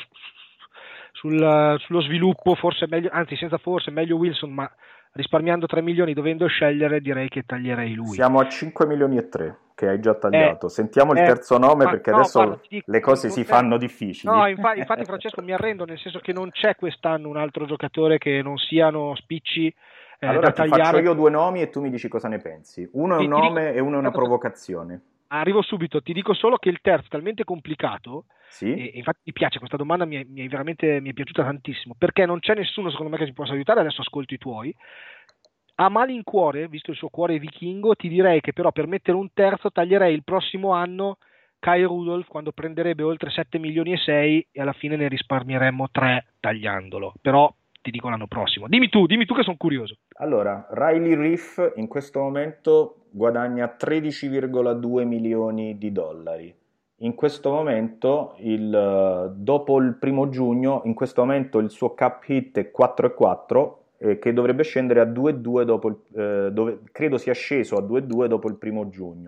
sullo sviluppo, forse meglio, anzi senza forse, meglio Wilson, ma risparmiando 3 milioni dovendo scegliere direi che taglierei lui. Siamo a 5 milioni e 3 che hai già tagliato. Sentiamo il terzo nome perché adesso guarda, dico, le cose si fanno difficili. No, infatti Francesco mi arrendo, nel senso che non c'è quest'anno un altro giocatore che non siano spicci allora da ti tagliare. faccio io 2 nomi e tu mi dici cosa ne pensi. Uno è un nome e uno è una provocazione. Arrivo subito, ti dico solo che il terzo è talmente complicato, sì? e infatti mi piace questa domanda, mi è piaciuta tantissimo, perché non c'è nessuno secondo me che ci possa aiutare. Adesso ascolto i tuoi. A malincuore, visto il suo cuore vichingo, ti direi che però per mettere un terzo taglierei il prossimo anno Kyle Rudolph, quando prenderebbe oltre 7 milioni e 6 e alla fine ne risparmieremmo 3 tagliandolo. Però ti dico l'anno prossimo. Dimmi tu che sono curioso. Allora, Riley Reef in questo momento guadagna 13,2 milioni di dollari. In questo momento, dopo il 1 giugno, in questo momento il suo cap hit è 4,4, che dovrebbe scendere a 2,2 credo sia sceso a 2,2 dopo il 1 giugno.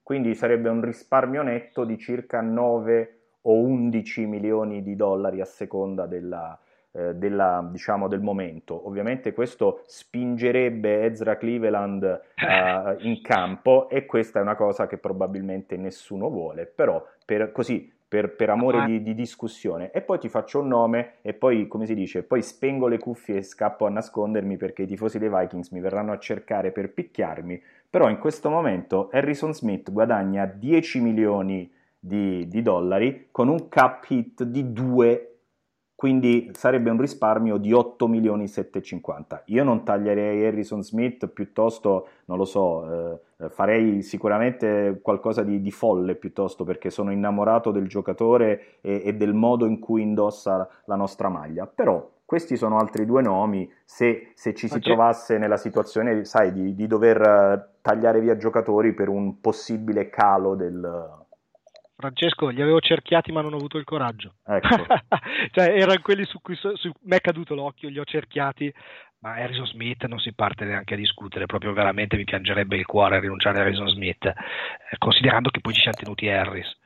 quindi sarebbe un risparmio netto di circa 9 o 11 milioni di dollari a seconda diciamo, del momento. Ovviamente questo spingerebbe Ezra Cleveland in campo e questa è una cosa che probabilmente nessuno vuole, però per amore di discussione. E poi ti faccio un nome e poi, come si dice, poi spengo le cuffie e scappo a nascondermi perché i tifosi dei Vikings mi verranno a cercare per picchiarmi, però in questo momento Harrison Smith guadagna 10 milioni di dollari con un cap hit di 2, quindi sarebbe un risparmio di 8 milioni 750. Io non taglierei Harrison Smith, piuttosto, non lo so, farei sicuramente qualcosa di folle piuttosto, perché sono innamorato del giocatore e del modo in cui indossa la nostra maglia. Però questi sono altri due nomi, se ci si trovasse nella situazione, sai, di dover tagliare via giocatori per un possibile calo del... Francesco, li avevo cerchiati ma non ho avuto il coraggio. Ecco. Cioè, erano quelli su cui mi è caduto l'occhio, li ho cerchiati, ma Harrison Smith non si parte neanche a discutere, proprio veramente mi piangerebbe il cuore a rinunciare a Harrison Smith, considerando che poi ci siamo tenuti Harris.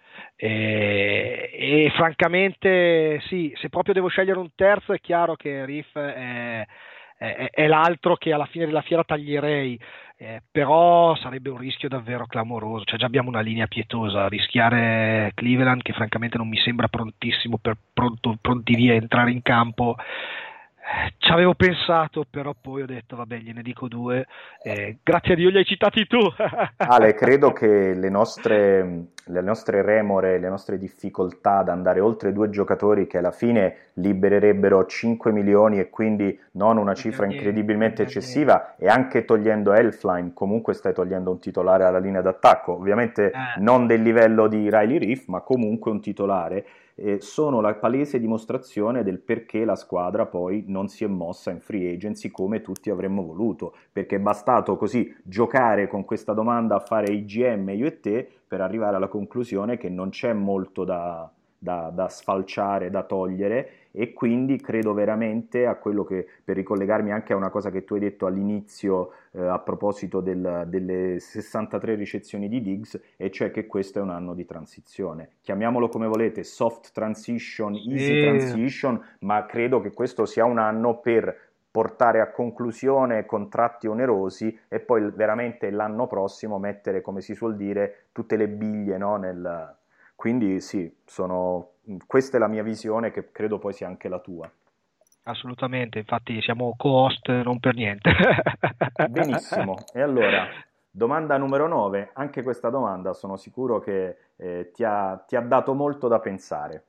E francamente sì, se proprio devo scegliere un terzo è chiaro che Riff è l'altro che alla fine della fiera taglierei. Però sarebbe un rischio davvero clamoroso, cioè già abbiamo una linea pietosa, rischiare Cleveland che francamente non mi sembra prontissimo pronti via a entrare in campo. Ci avevo pensato, però poi ho detto vabbè, gliene dico due, grazie a Dio li hai citati tu. Ale, credo che le nostre remore, le nostre difficoltà ad andare oltre due giocatori che alla fine libererebbero 5 milioni e quindi non una cifra incredibilmente eccessiva, e anche togliendo Elfline comunque stai togliendo un titolare alla linea d'attacco, ovviamente non del livello di Riley Reef, ma comunque un titolare. Sono la palese dimostrazione del perché la squadra poi non si è mossa in free agency come tutti avremmo voluto, perché è bastato così giocare con questa domanda a fare IGM io e te per arrivare alla conclusione che non c'è molto da sfalciare, da togliere, e quindi credo veramente a quello che, per ricollegarmi anche a una cosa che tu hai detto all'inizio a proposito delle 63 ricezioni di Diggs, e cioè che questo è un anno di transizione. Chiamiamolo come volete, soft transition, easy transition, ma credo che questo sia un anno per portare a conclusione contratti onerosi e poi veramente l'anno prossimo mettere, come si suol dire, tutte le biglie, no, Quindi sì, questa è la mia visione, che credo poi sia anche la tua. Assolutamente, infatti siamo co-host non per niente. Benissimo, e allora, domanda numero 9, anche questa domanda sono sicuro che ti ha dato molto da pensare.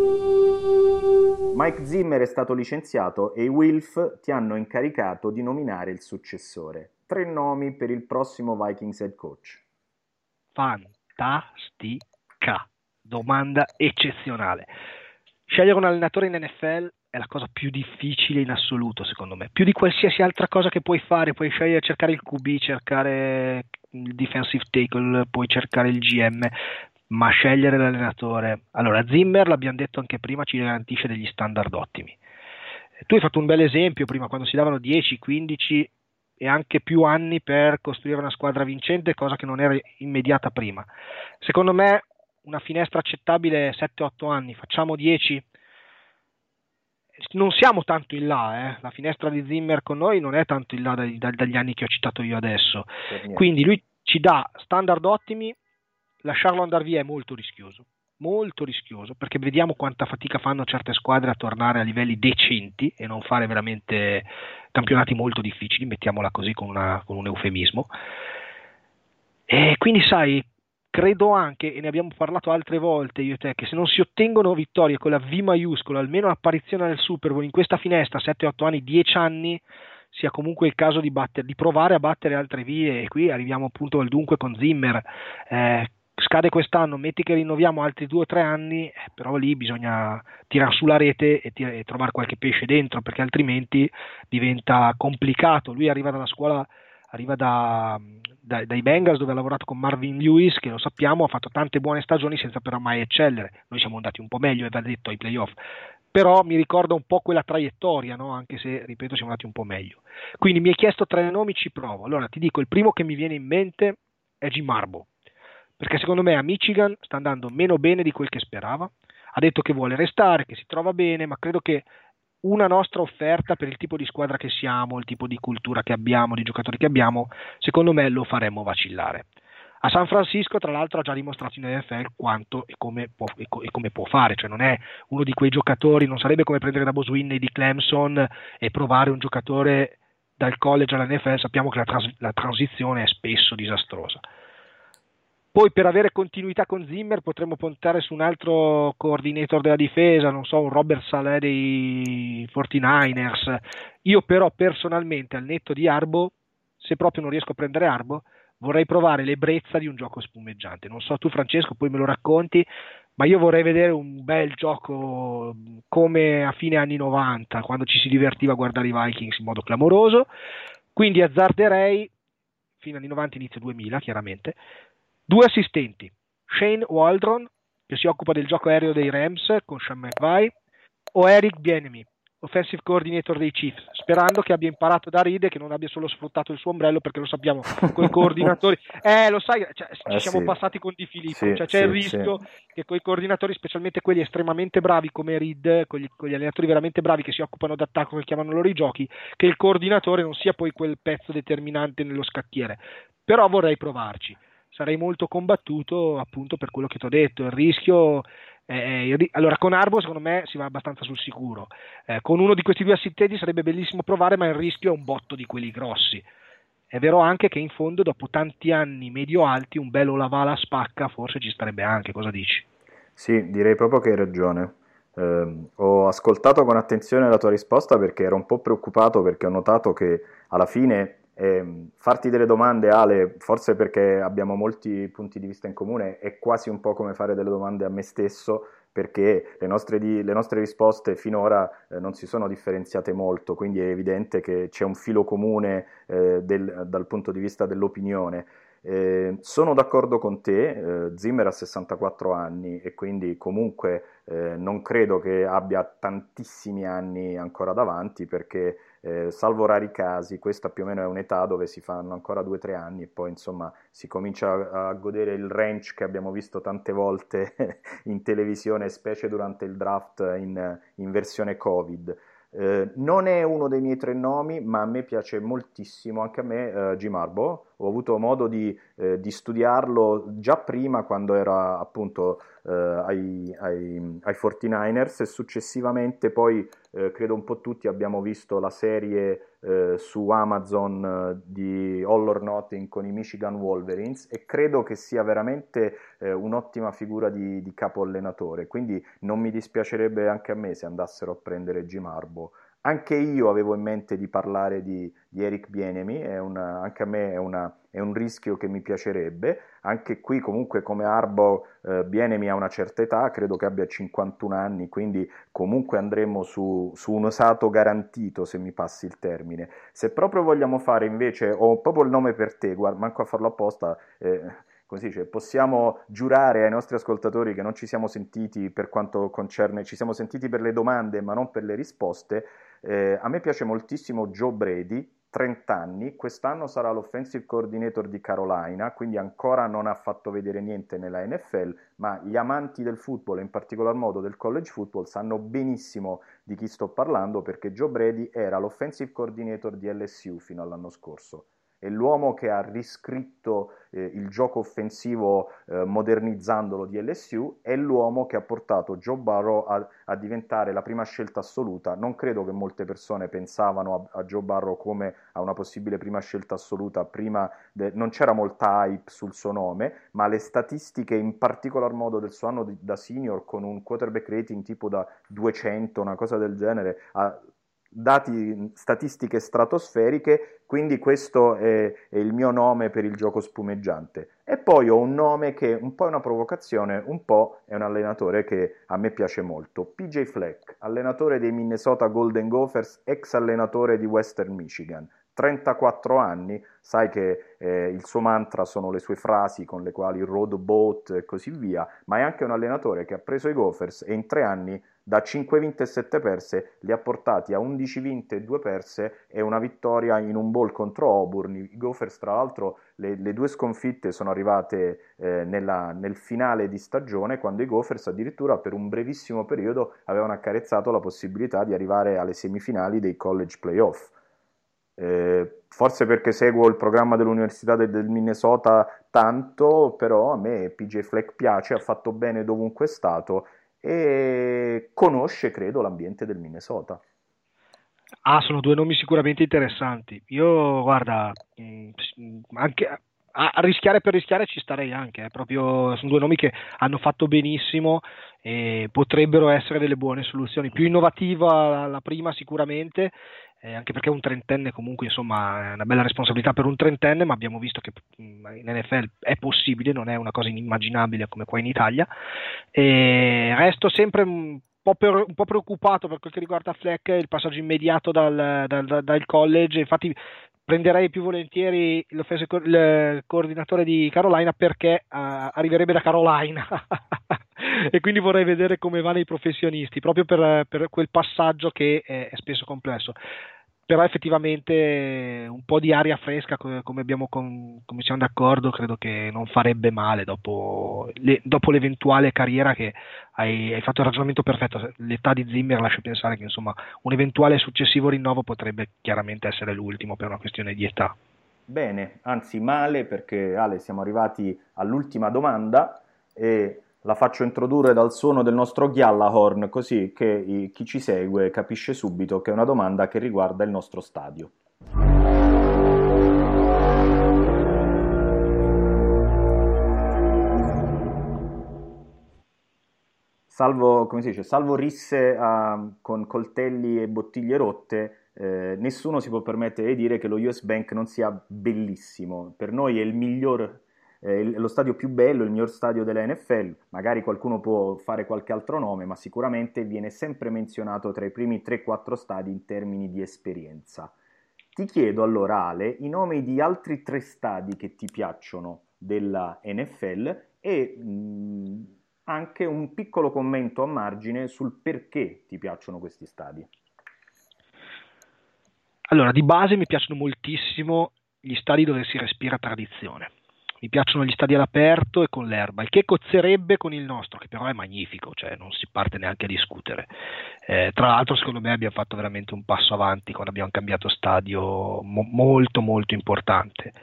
Mike Zimmer è stato licenziato e i Wilf ti hanno incaricato di nominare il successore. 3 nomi per il prossimo Vikings head coach. Fantastica, domanda eccezionale. Scegliere un allenatore in NFL è la cosa più difficile in assoluto, secondo me, più di qualsiasi altra cosa che puoi fare. Puoi scegliere, cercare il QB, cercare il defensive tackle, puoi cercare il GM, ma scegliere l'allenatore, allora Zimmer, l'abbiamo detto anche prima, ci garantisce degli standard ottimi. Tu hai fatto un bel esempio prima, quando si davano 10, 15 e anche più anni per costruire una squadra vincente, cosa che non era immediata prima. Secondo me una finestra accettabile è 7-8 anni, facciamo 10. Non siamo tanto in là, la finestra di Zimmer con noi non è tanto in là dagli anni che ho citato io adesso, quindi lui ci dà standard ottimi. Lasciarlo andare via è molto rischioso, perché vediamo quanta fatica fanno certe squadre a tornare a livelli decenti e non fare veramente campionati molto difficili, mettiamola così con un eufemismo. E quindi sai, credo anche, e ne abbiamo parlato altre volte io e te, che se non si ottengono vittorie con la V maiuscola, almeno l'apparizione nel Super Bowl in questa finestra, 7-8 anni, 10 anni, sia comunque il caso di provare a battere altre vie. E qui arriviamo appunto al dunque con Zimmer. Scade quest'anno, metti che rinnoviamo altri 2 o 3 anni, però lì bisogna tirare su la rete e trovare qualche pesce dentro, perché altrimenti diventa complicato. Lui arriva dalla scuola, arriva dai Bengals, dove ha lavorato con Marvin Lewis, che lo sappiamo ha fatto tante buone stagioni senza però mai eccellere. Noi siamo andati un po' meglio, va detto, ai playoff, però mi ricorda un po' quella traiettoria, no? Anche se, ripeto, siamo andati un po' meglio. Quindi mi hai chiesto 3 nomi, ci provo. Allora ti dico, il primo che mi viene in mente è Jim Harbaugh, perché secondo me a Michigan sta andando meno bene di quel che sperava. Ha detto che vuole restare, che si trova bene, ma credo che una nostra offerta per il tipo di squadra che siamo, il tipo di cultura che abbiamo, di giocatori che abbiamo, secondo me lo faremmo vacillare. A San Francisco, tra l'altro, ha già dimostrato in NFL quanto e come può fare, cioè non è uno di quei giocatori, non sarebbe come prendere da Boswinny di Clemson e provare un giocatore dal college all'NFL. Sappiamo che la transizione è spesso disastrosa. Poi per avere continuità con Zimmer potremmo puntare su un altro coordinator della difesa, non so, un Robert Saleh dei 49ers. Io però personalmente al netto di Arbo, se proprio non riesco a prendere Arbo, vorrei provare l'ebbrezza di un gioco spumeggiante. Non so tu Francesco, poi me lo racconti, ma io vorrei vedere un bel gioco come a fine anni 90, quando ci si divertiva a guardare i Vikings in modo clamoroso. Quindi azzarderei, fine anni 90, inizio 2000 chiaramente, due assistenti, Shane Waldron, che si occupa del gioco aereo dei Rams con Sean McVay, o Eric Bieniemy, offensive coordinator dei Chiefs, sperando che abbia imparato da Reed e che non abbia solo sfruttato il suo ombrello, perché lo sappiamo, con i coordinatori, lo sai, cioè, ci siamo sì, passati con Di Filippo, sì, cioè, c'è il sì, sì. rischio che con i coordinatori, specialmente quelli estremamente bravi come Reed, con gli allenatori veramente bravi che si occupano d'attacco, che chiamano loro i giochi, che il coordinatore non sia poi quel pezzo determinante nello scacchiere. Però vorrei provarci, sarei molto combattuto appunto per quello che ti ho detto, il rischio allora con Arbo secondo me si va abbastanza sul sicuro, con uno di questi due assistenti sarebbe bellissimo provare, ma il rischio è un botto di quelli grossi. È vero anche che in fondo dopo tanti anni medio-alti un bello Lavala spacca forse ci starebbe anche, cosa dici? Sì, direi proprio che hai ragione. Ho ascoltato con attenzione la tua risposta perché ero un po' preoccupato perché ho notato che alla fine farti delle domande, Ale, forse perché abbiamo molti punti di vista in comune, è quasi un po' come fare delle domande a me stesso perché le nostre risposte finora non si sono differenziate molto, quindi è evidente che c'è un filo comune dal punto di vista dell'opinione. Sono d'accordo con te, Zimmer ha 64 anni e quindi comunque non credo che abbia tantissimi anni ancora davanti perché salvo rari casi questa più o meno è un'età dove si fanno ancora 2 o 3 anni e poi insomma si comincia a godere il range che abbiamo visto tante volte in televisione, specie durante il draft in versione Covid. Non è uno dei miei tre nomi, ma a me piace moltissimo, anche a me, Jim Harbaugh. Ho avuto modo di studiarlo già prima quando era appunto ai 49ers e successivamente poi credo un po' tutti abbiamo visto la serie su Amazon di All or Nothing con i Michigan Wolverines e credo che sia veramente un'ottima figura di capo allenatore, quindi non mi dispiacerebbe anche a me se andassero a prendere Jim Harbaugh. Anche io avevo in mente di parlare di Eric Bieniemy, anche a me è un rischio che mi piacerebbe. Anche qui comunque come Harbaugh Bieniemy ha una certa età, credo che abbia 51 anni, quindi comunque andremo su un usato garantito, se mi passi il termine. Se proprio vogliamo fare invece, ho proprio il nome per te, guarda, manco a farlo apposta, così dice, possiamo giurare ai nostri ascoltatori che non ci siamo sentiti per quanto concerne, ci siamo sentiti per le domande ma non per le risposte. A me piace moltissimo Joe Brady, 30 anni, quest'anno sarà l'offensive coordinator di Carolina, quindi ancora non ha fatto vedere niente nella NFL, ma gli amanti del football, e in particolar modo del college football, sanno benissimo di chi sto parlando perché Joe Brady era l'offensive coordinator di LSU fino all'anno scorso. È l'uomo che ha riscritto il gioco offensivo modernizzandolo di LSU, è l'uomo che ha portato Joe Burrow a diventare la prima scelta assoluta. Non credo che molte persone pensavano a Joe Burrow come a una possibile prima scelta assoluta, non c'era molta hype sul suo nome, ma le statistiche in particolar modo del suo anno da senior con un quarterback rating tipo da 200, una cosa del genere, dati statistiche stratosferiche, quindi questo è il mio nome per il gioco spumeggiante. E poi ho un nome che un po' è una provocazione, un po' è un allenatore che a me piace molto. PJ Fleck, allenatore dei Minnesota Golden Gophers, ex allenatore di Western Michigan. 34 anni, sai che il suo mantra sono le sue frasi con le quali road boat e così via, ma è anche un allenatore che ha preso i Gophers e in 3 anni Da 5 vinte e 7 perse li ha portati a 11 vinte e 2 perse e una vittoria in un bowl contro Auburn. I Gophers, tra l'altro, le due sconfitte sono arrivate nel finale di stagione, quando i Gophers addirittura per un brevissimo periodo avevano accarezzato la possibilità di arrivare alle semifinali dei college playoff. Forse perché seguo il programma dell'Università del Minnesota tanto, però a me PJ Fleck piace, ha fatto bene dovunque è stato e conosce, credo, l'ambiente del Minnesota. Sono due nomi sicuramente interessanti. Io, guarda, anche a rischiare per rischiare ci starei anche. Proprio, sono due nomi che hanno fatto benissimo e potrebbero essere delle buone soluzioni. Più innovativa la prima sicuramente, anche perché un trentenne comunque, insomma, è una bella responsabilità per un trentenne, ma abbiamo visto che in NFL è possibile, non è una cosa inimmaginabile come qua in Italia. E resto sempre un po' preoccupato per quel che riguarda Fleck, il passaggio immediato dal college. Infatti prenderei più volentieri il coordinatore di Carolina, perché arriverebbe da Carolina e quindi vorrei vedere come va nei professionisti, proprio per quel passaggio che è spesso complesso. Però effettivamente un po' di aria fresca, come siamo d'accordo, credo che non farebbe male dopo l'eventuale carriera che hai fatto il ragionamento perfetto. L'età di Zimmer lascia pensare che, insomma, un eventuale successivo rinnovo potrebbe chiaramente essere l'ultimo per una questione di età. Bene, anzi male, perché Ale siamo arrivati all'ultima domanda e la faccio introdurre dal suono del nostro Gallahorn, così che chi ci segue capisce subito che è una domanda che riguarda il nostro stadio. Salvo, come si dice, salvo risse con coltelli e bottiglie rotte, nessuno si può permettere di dire che lo US Bank non sia bellissimo. Per noi è il miglior, lo stadio più bello, il miglior stadio della NFL. Magari qualcuno può fare qualche altro nome, ma sicuramente viene sempre menzionato tra i primi 3-4 stadi in termini di esperienza. Ti chiedo allora, Ale, i nomi di altri 3 stadi che ti piacciono della NFL e anche un piccolo commento a margine sul perché ti piacciono questi stadi. Allora, di base mi piacciono moltissimo gli stadi dove si respira tradizione. Mi piacciono gli stadi all'aperto e con l'erba, il che cozzerebbe con il nostro, che però è magnifico, cioè non si parte neanche a discutere. Tra l'altro, secondo me abbiamo fatto veramente un passo avanti quando abbiamo cambiato stadio, molto molto importante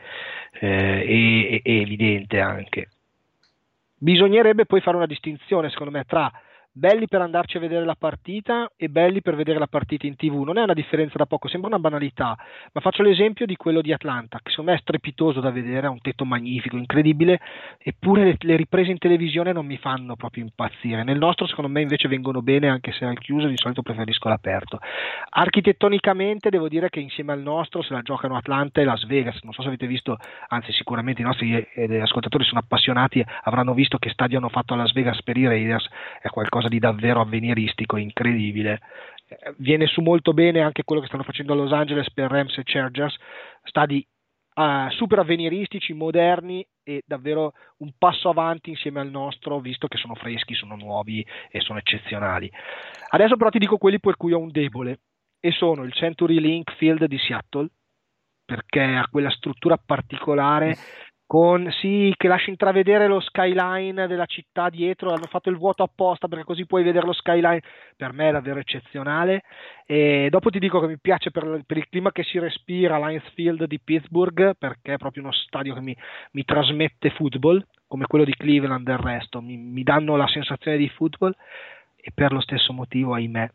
e evidente anche. Bisognerebbe poi fare una distinzione, secondo me, tra belli per andarci a vedere la partita e belli per vedere la partita in TV. Non è una differenza da poco, sembra una banalità, ma faccio l'esempio di quello di Atlanta, che secondo me è strepitoso da vedere, ha un tetto magnifico, incredibile, eppure le riprese in televisione non mi fanno proprio impazzire. Nel nostro, secondo me, invece vengono bene, anche se al chiuso, di solito preferisco l'aperto. Architettonicamente devo dire che insieme al nostro se la giocano Atlanta e Las Vegas. Non so se avete visto, anzi sicuramente i nostri ascoltatori sono appassionati, avranno visto che stadio hanno fatto a Las Vegas per i Raiders. È qualcosa di davvero avveniristico, incredibile. Viene su molto bene anche quello che stanno facendo a Los Angeles per Rams e Chargers, stadi super avveniristici, moderni e davvero un passo avanti insieme al nostro, visto che sono freschi, sono nuovi e sono eccezionali. Adesso però ti dico quelli per cui ho un debole, e sono il Century Link Field di Seattle, perché ha quella struttura particolare che lascia intravedere lo skyline della città dietro. Hanno fatto il vuoto apposta perché così puoi vedere lo skyline. Per me è davvero eccezionale. E dopo ti dico che mi piace per il clima che si respira Lions Field di Pittsburgh, perché è proprio uno stadio che mi trasmette football, come quello di Cleveland del resto, mi danno la sensazione di football. E per lo stesso motivo, ahimè,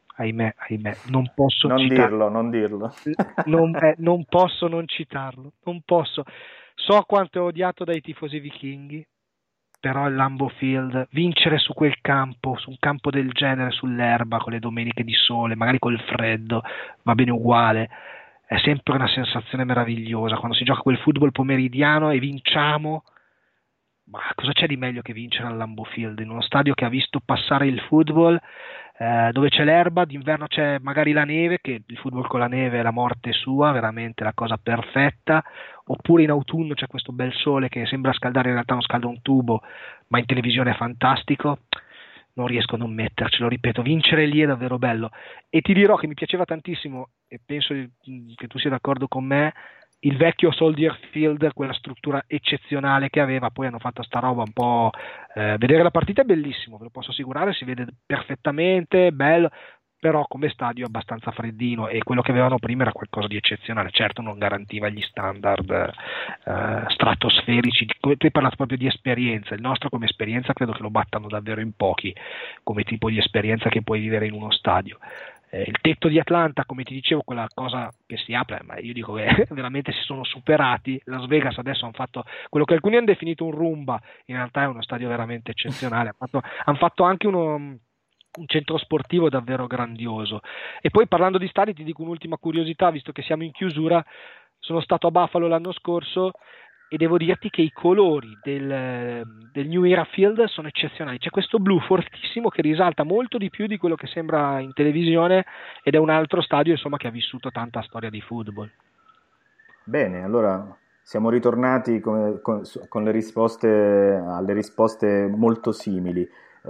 non posso non citarlo. Non dirlo. Non posso non citarlo, non posso. So quanto è odiato dai tifosi vichinghi, però il Lambeau Field, vincere su quel campo, su un campo del genere, sull'erba, con le domeniche di sole, magari col freddo, va bene uguale, è sempre una sensazione meravigliosa. Quando si gioca quel football pomeridiano e vinciamo, ma cosa c'è di meglio che vincere al Lambeau Field, in uno stadio che ha visto passare il football, dove c'è l'erba, d'inverno c'è magari la neve, che il football con la neve è la morte sua, veramente la cosa perfetta, oppure in autunno c'è questo bel sole che sembra scaldare, in realtà non scalda un tubo, ma in televisione è fantastico. non riesco a non mettercelo, ripeto, vincere lì è davvero bello. E ti dirò che mi piaceva tantissimo, e penso che tu sia d'accordo con me, il vecchio Soldier Field, quella struttura eccezionale che aveva. Poi hanno fatto sta roba un po', vedere la partita è bellissimo, ve lo posso assicurare, si vede perfettamente, bello, però come stadio è abbastanza freddino, e quello che avevano prima era qualcosa di eccezionale. Certo non garantiva gli standard stratosferici. Tu hai parlato proprio di esperienza, il nostro come esperienza credo che lo battano davvero in pochi come tipo di esperienza che puoi vivere in uno stadio. Il tetto di Atlanta, come ti dicevo, quella cosa che si apre, ma io dico che veramente si sono superati. Las Vegas adesso hanno fatto quello che alcuni hanno definito un Roomba, in realtà è uno stadio veramente eccezionale. Han fatto anche un centro sportivo davvero grandioso. E poi, parlando di stadi, ti dico un'ultima curiosità, visto che siamo in chiusura. Sono stato a Buffalo l'anno scorso e devo dirti che i colori del New Era Field sono eccezionali. C'è questo blu fortissimo che risalta molto di più di quello che sembra in televisione, ed è un altro stadio, insomma, che ha vissuto tanta storia di football. Bene, allora siamo ritornati con le risposte alle risposte molto simili.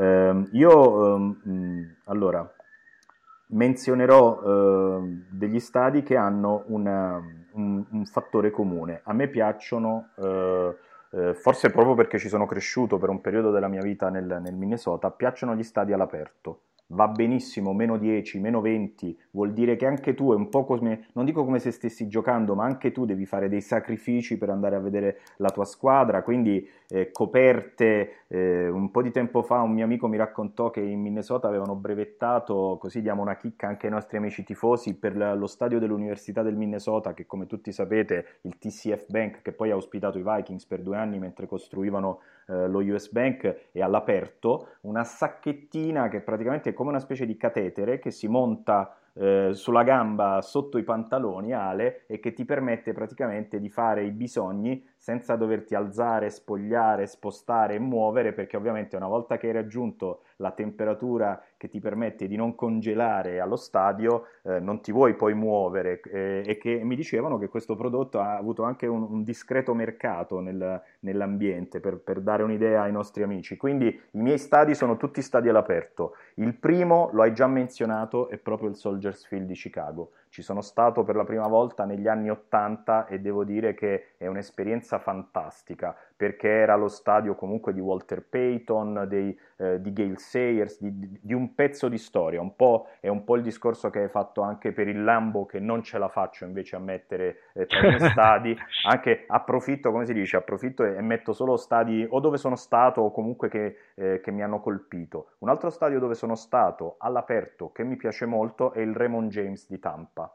Allora menzionerò degli stadi che hanno un fattore comune. A me piacciono, forse proprio perché ci sono cresciuto per un periodo della mia vita nel Minnesota, piacciono gli stadi all'aperto. Va benissimo, meno 10, meno 20, vuol dire che anche tu è un po' come, non dico come se stessi giocando, ma anche tu devi fare dei sacrifici per andare a vedere la tua squadra, quindi coperte. Un po' di tempo fa un mio amico mi raccontò che in Minnesota avevano brevettato, così diamo una chicca anche ai nostri amici tifosi, per lo stadio dell'Università del Minnesota, che come tutti sapete il TCF Bank, che poi ha ospitato i Vikings per 2 anni mentre costruivano lo US Bank, è all'aperto, una sacchettina che praticamente è come una specie di catetere che si monta sulla gamba sotto i pantaloni ale e che ti permette praticamente di fare i bisogni senza doverti alzare, spogliare, spostare e muovere, perché ovviamente una volta che hai raggiunto la temperatura che ti permette di non congelare allo stadio, non ti vuoi poi muovere, e che mi dicevano che questo prodotto ha avuto anche un discreto mercato nell'ambiente, per dare un'idea ai nostri amici. Quindi i miei stadi sono tutti stadi all'aperto. Il primo, lo hai già menzionato, è proprio il Soldiers Field di Chicago. Ci sono stato per la prima volta negli anni '80 e devo dire che è un'esperienza fantastica, perché era lo stadio comunque di Walter Payton, di Gale Sayers, di un pezzo di storia. È un po' il discorso che hai fatto anche per il Lambo, che non ce la faccio invece a mettere tra i miei stadi. Anche approfitto, come si dice, approfitto e metto solo stadi o dove sono stato o comunque che mi hanno colpito. Un altro stadio dove sono stato all'aperto che mi piace molto è il Raymond James di Tampa.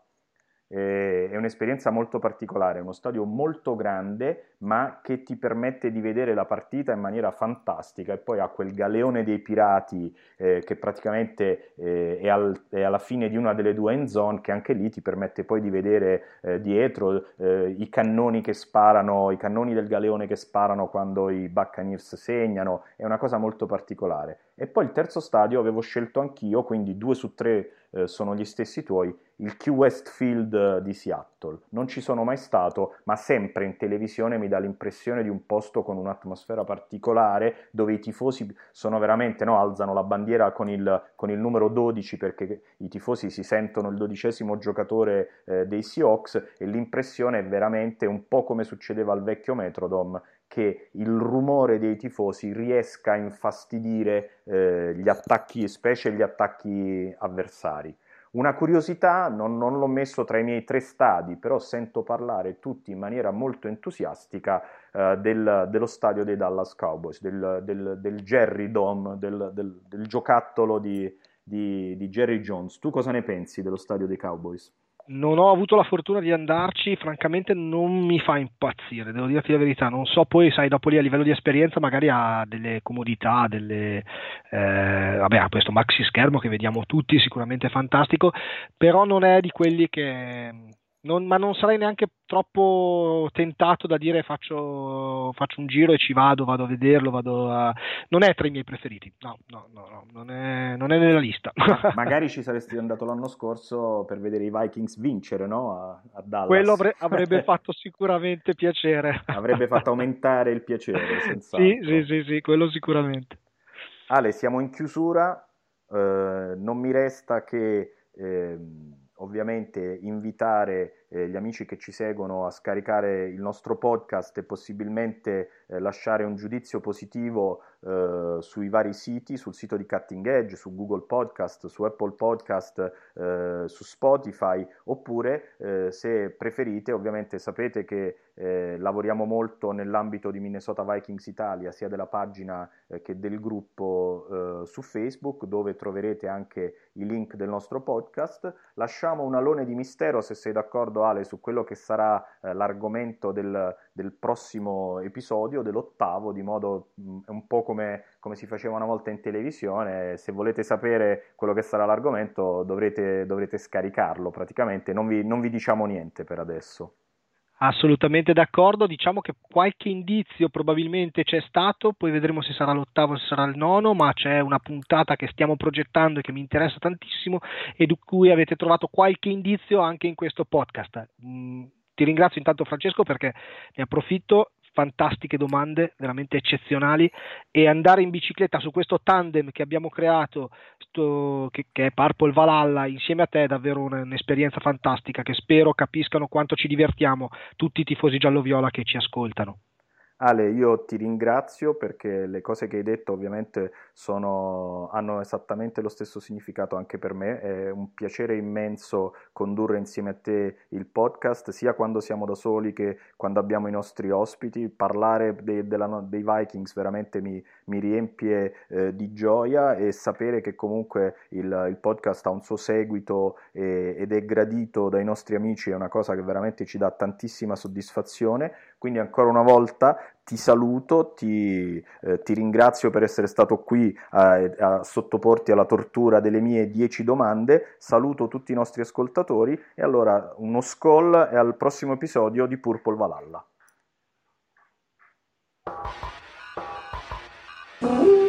È un'esperienza molto particolare, è uno stadio molto grande, ma che ti permette di vedere la partita in maniera fantastica, e poi ha quel galeone dei pirati che praticamente è alla fine di una delle due end zone, che anche lì ti permette poi di vedere dietro i cannoni che sparano, i cannoni del galeone che sparano quando i Buccaneers segnano. È una cosa molto particolare. E poi il terzo stadio avevo scelto anch'io, quindi 2 su 3 sono gli stessi tuoi, il Key West Field di Seattle. Non ci sono mai stato, ma sempre in televisione mi dà l'impressione di un posto con un'atmosfera particolare, dove i tifosi sono veramente, no, alzano la bandiera con il numero 12, perché i tifosi si sentono il 12° giocatore dei Seahawks, e l'impressione è veramente un po' come succedeva al vecchio Metrodome, che il rumore dei tifosi riesca a infastidire gli attacchi, specie gli attacchi avversari. Una curiosità, non l'ho messo tra i miei 3 stadi, però sento parlare tutti in maniera molto entusiastica dello stadio dei Dallas Cowboys, del Jerry Dome, del giocattolo di Jerry Jones. Tu cosa ne pensi dello stadio dei Cowboys? Non ho avuto la fortuna di andarci, francamente non mi fa impazzire, devo dirti la verità. Non so, poi sai, dopo lì a livello di esperienza magari ha delle comodità, vabbè, ha questo maxi schermo che vediamo tutti, sicuramente fantastico, però non è di quelli che... ma non sarei neanche troppo tentato da dire faccio un giro e ci vado a vederlo, non è tra i miei preferiti, no, no, no, no, non è nella lista. Magari ci saresti andato l'anno scorso per vedere i Vikings vincere, no? A Quello Dallas. avrebbe fatto sicuramente piacere. Avrebbe fatto aumentare il piacere, Sì, sì, senz'altro. sì, sì, quello sicuramente. Ale, siamo in chiusura, non mi resta che ovviamente invitare gli amici che ci seguono a scaricare il nostro podcast e possibilmente lasciare un giudizio positivo sui vari siti, sul sito di Cutting Edge, su Google Podcast, su Apple Podcast, su Spotify, oppure se preferite, ovviamente sapete che lavoriamo molto nell'ambito di Minnesota Vikings Italia, sia della pagina che del gruppo su Facebook, dove troverete anche i link del nostro podcast. Lasciamo un alone di mistero, se sei d'accordo Ale, su quello che sarà l'argomento del prossimo episodio, dell'8º, di modo un po' come si faceva una volta in televisione. Se volete sapere quello che sarà l'argomento dovrete scaricarlo praticamente, non vi diciamo niente per adesso. Assolutamente d'accordo, diciamo che qualche indizio probabilmente c'è stato, poi vedremo se sarà l'8º o se sarà il 9º, ma c'è una puntata che stiamo progettando e che mi interessa tantissimo e di cui avete trovato qualche indizio anche in questo podcast. Ti ringrazio intanto Francesco perché ne approfitto, fantastiche domande, veramente eccezionali, e andare in bicicletta su questo tandem che abbiamo creato, che è Purple Valhalla, insieme a te è davvero un'esperienza fantastica che spero capiscano quanto ci divertiamo tutti i tifosi giallo-viola che ci ascoltano. Ale, io ti ringrazio perché le cose che hai detto ovviamente hanno esattamente lo stesso significato anche per me. È un piacere immenso condurre insieme a te il podcast, sia quando siamo da soli che quando abbiamo i nostri ospiti. Parlare dei Vikings veramente mi riempie di gioia, e sapere che comunque il podcast ha un suo seguito ed è gradito dai nostri amici è una cosa che veramente ci dà tantissima soddisfazione. Quindi ancora una volta ti saluto, ti ringrazio per essere stato qui a sottoporti alla tortura delle mie 10 domande, saluto tutti i nostri ascoltatori e allora uno skol e al prossimo episodio di Purple Valhalla.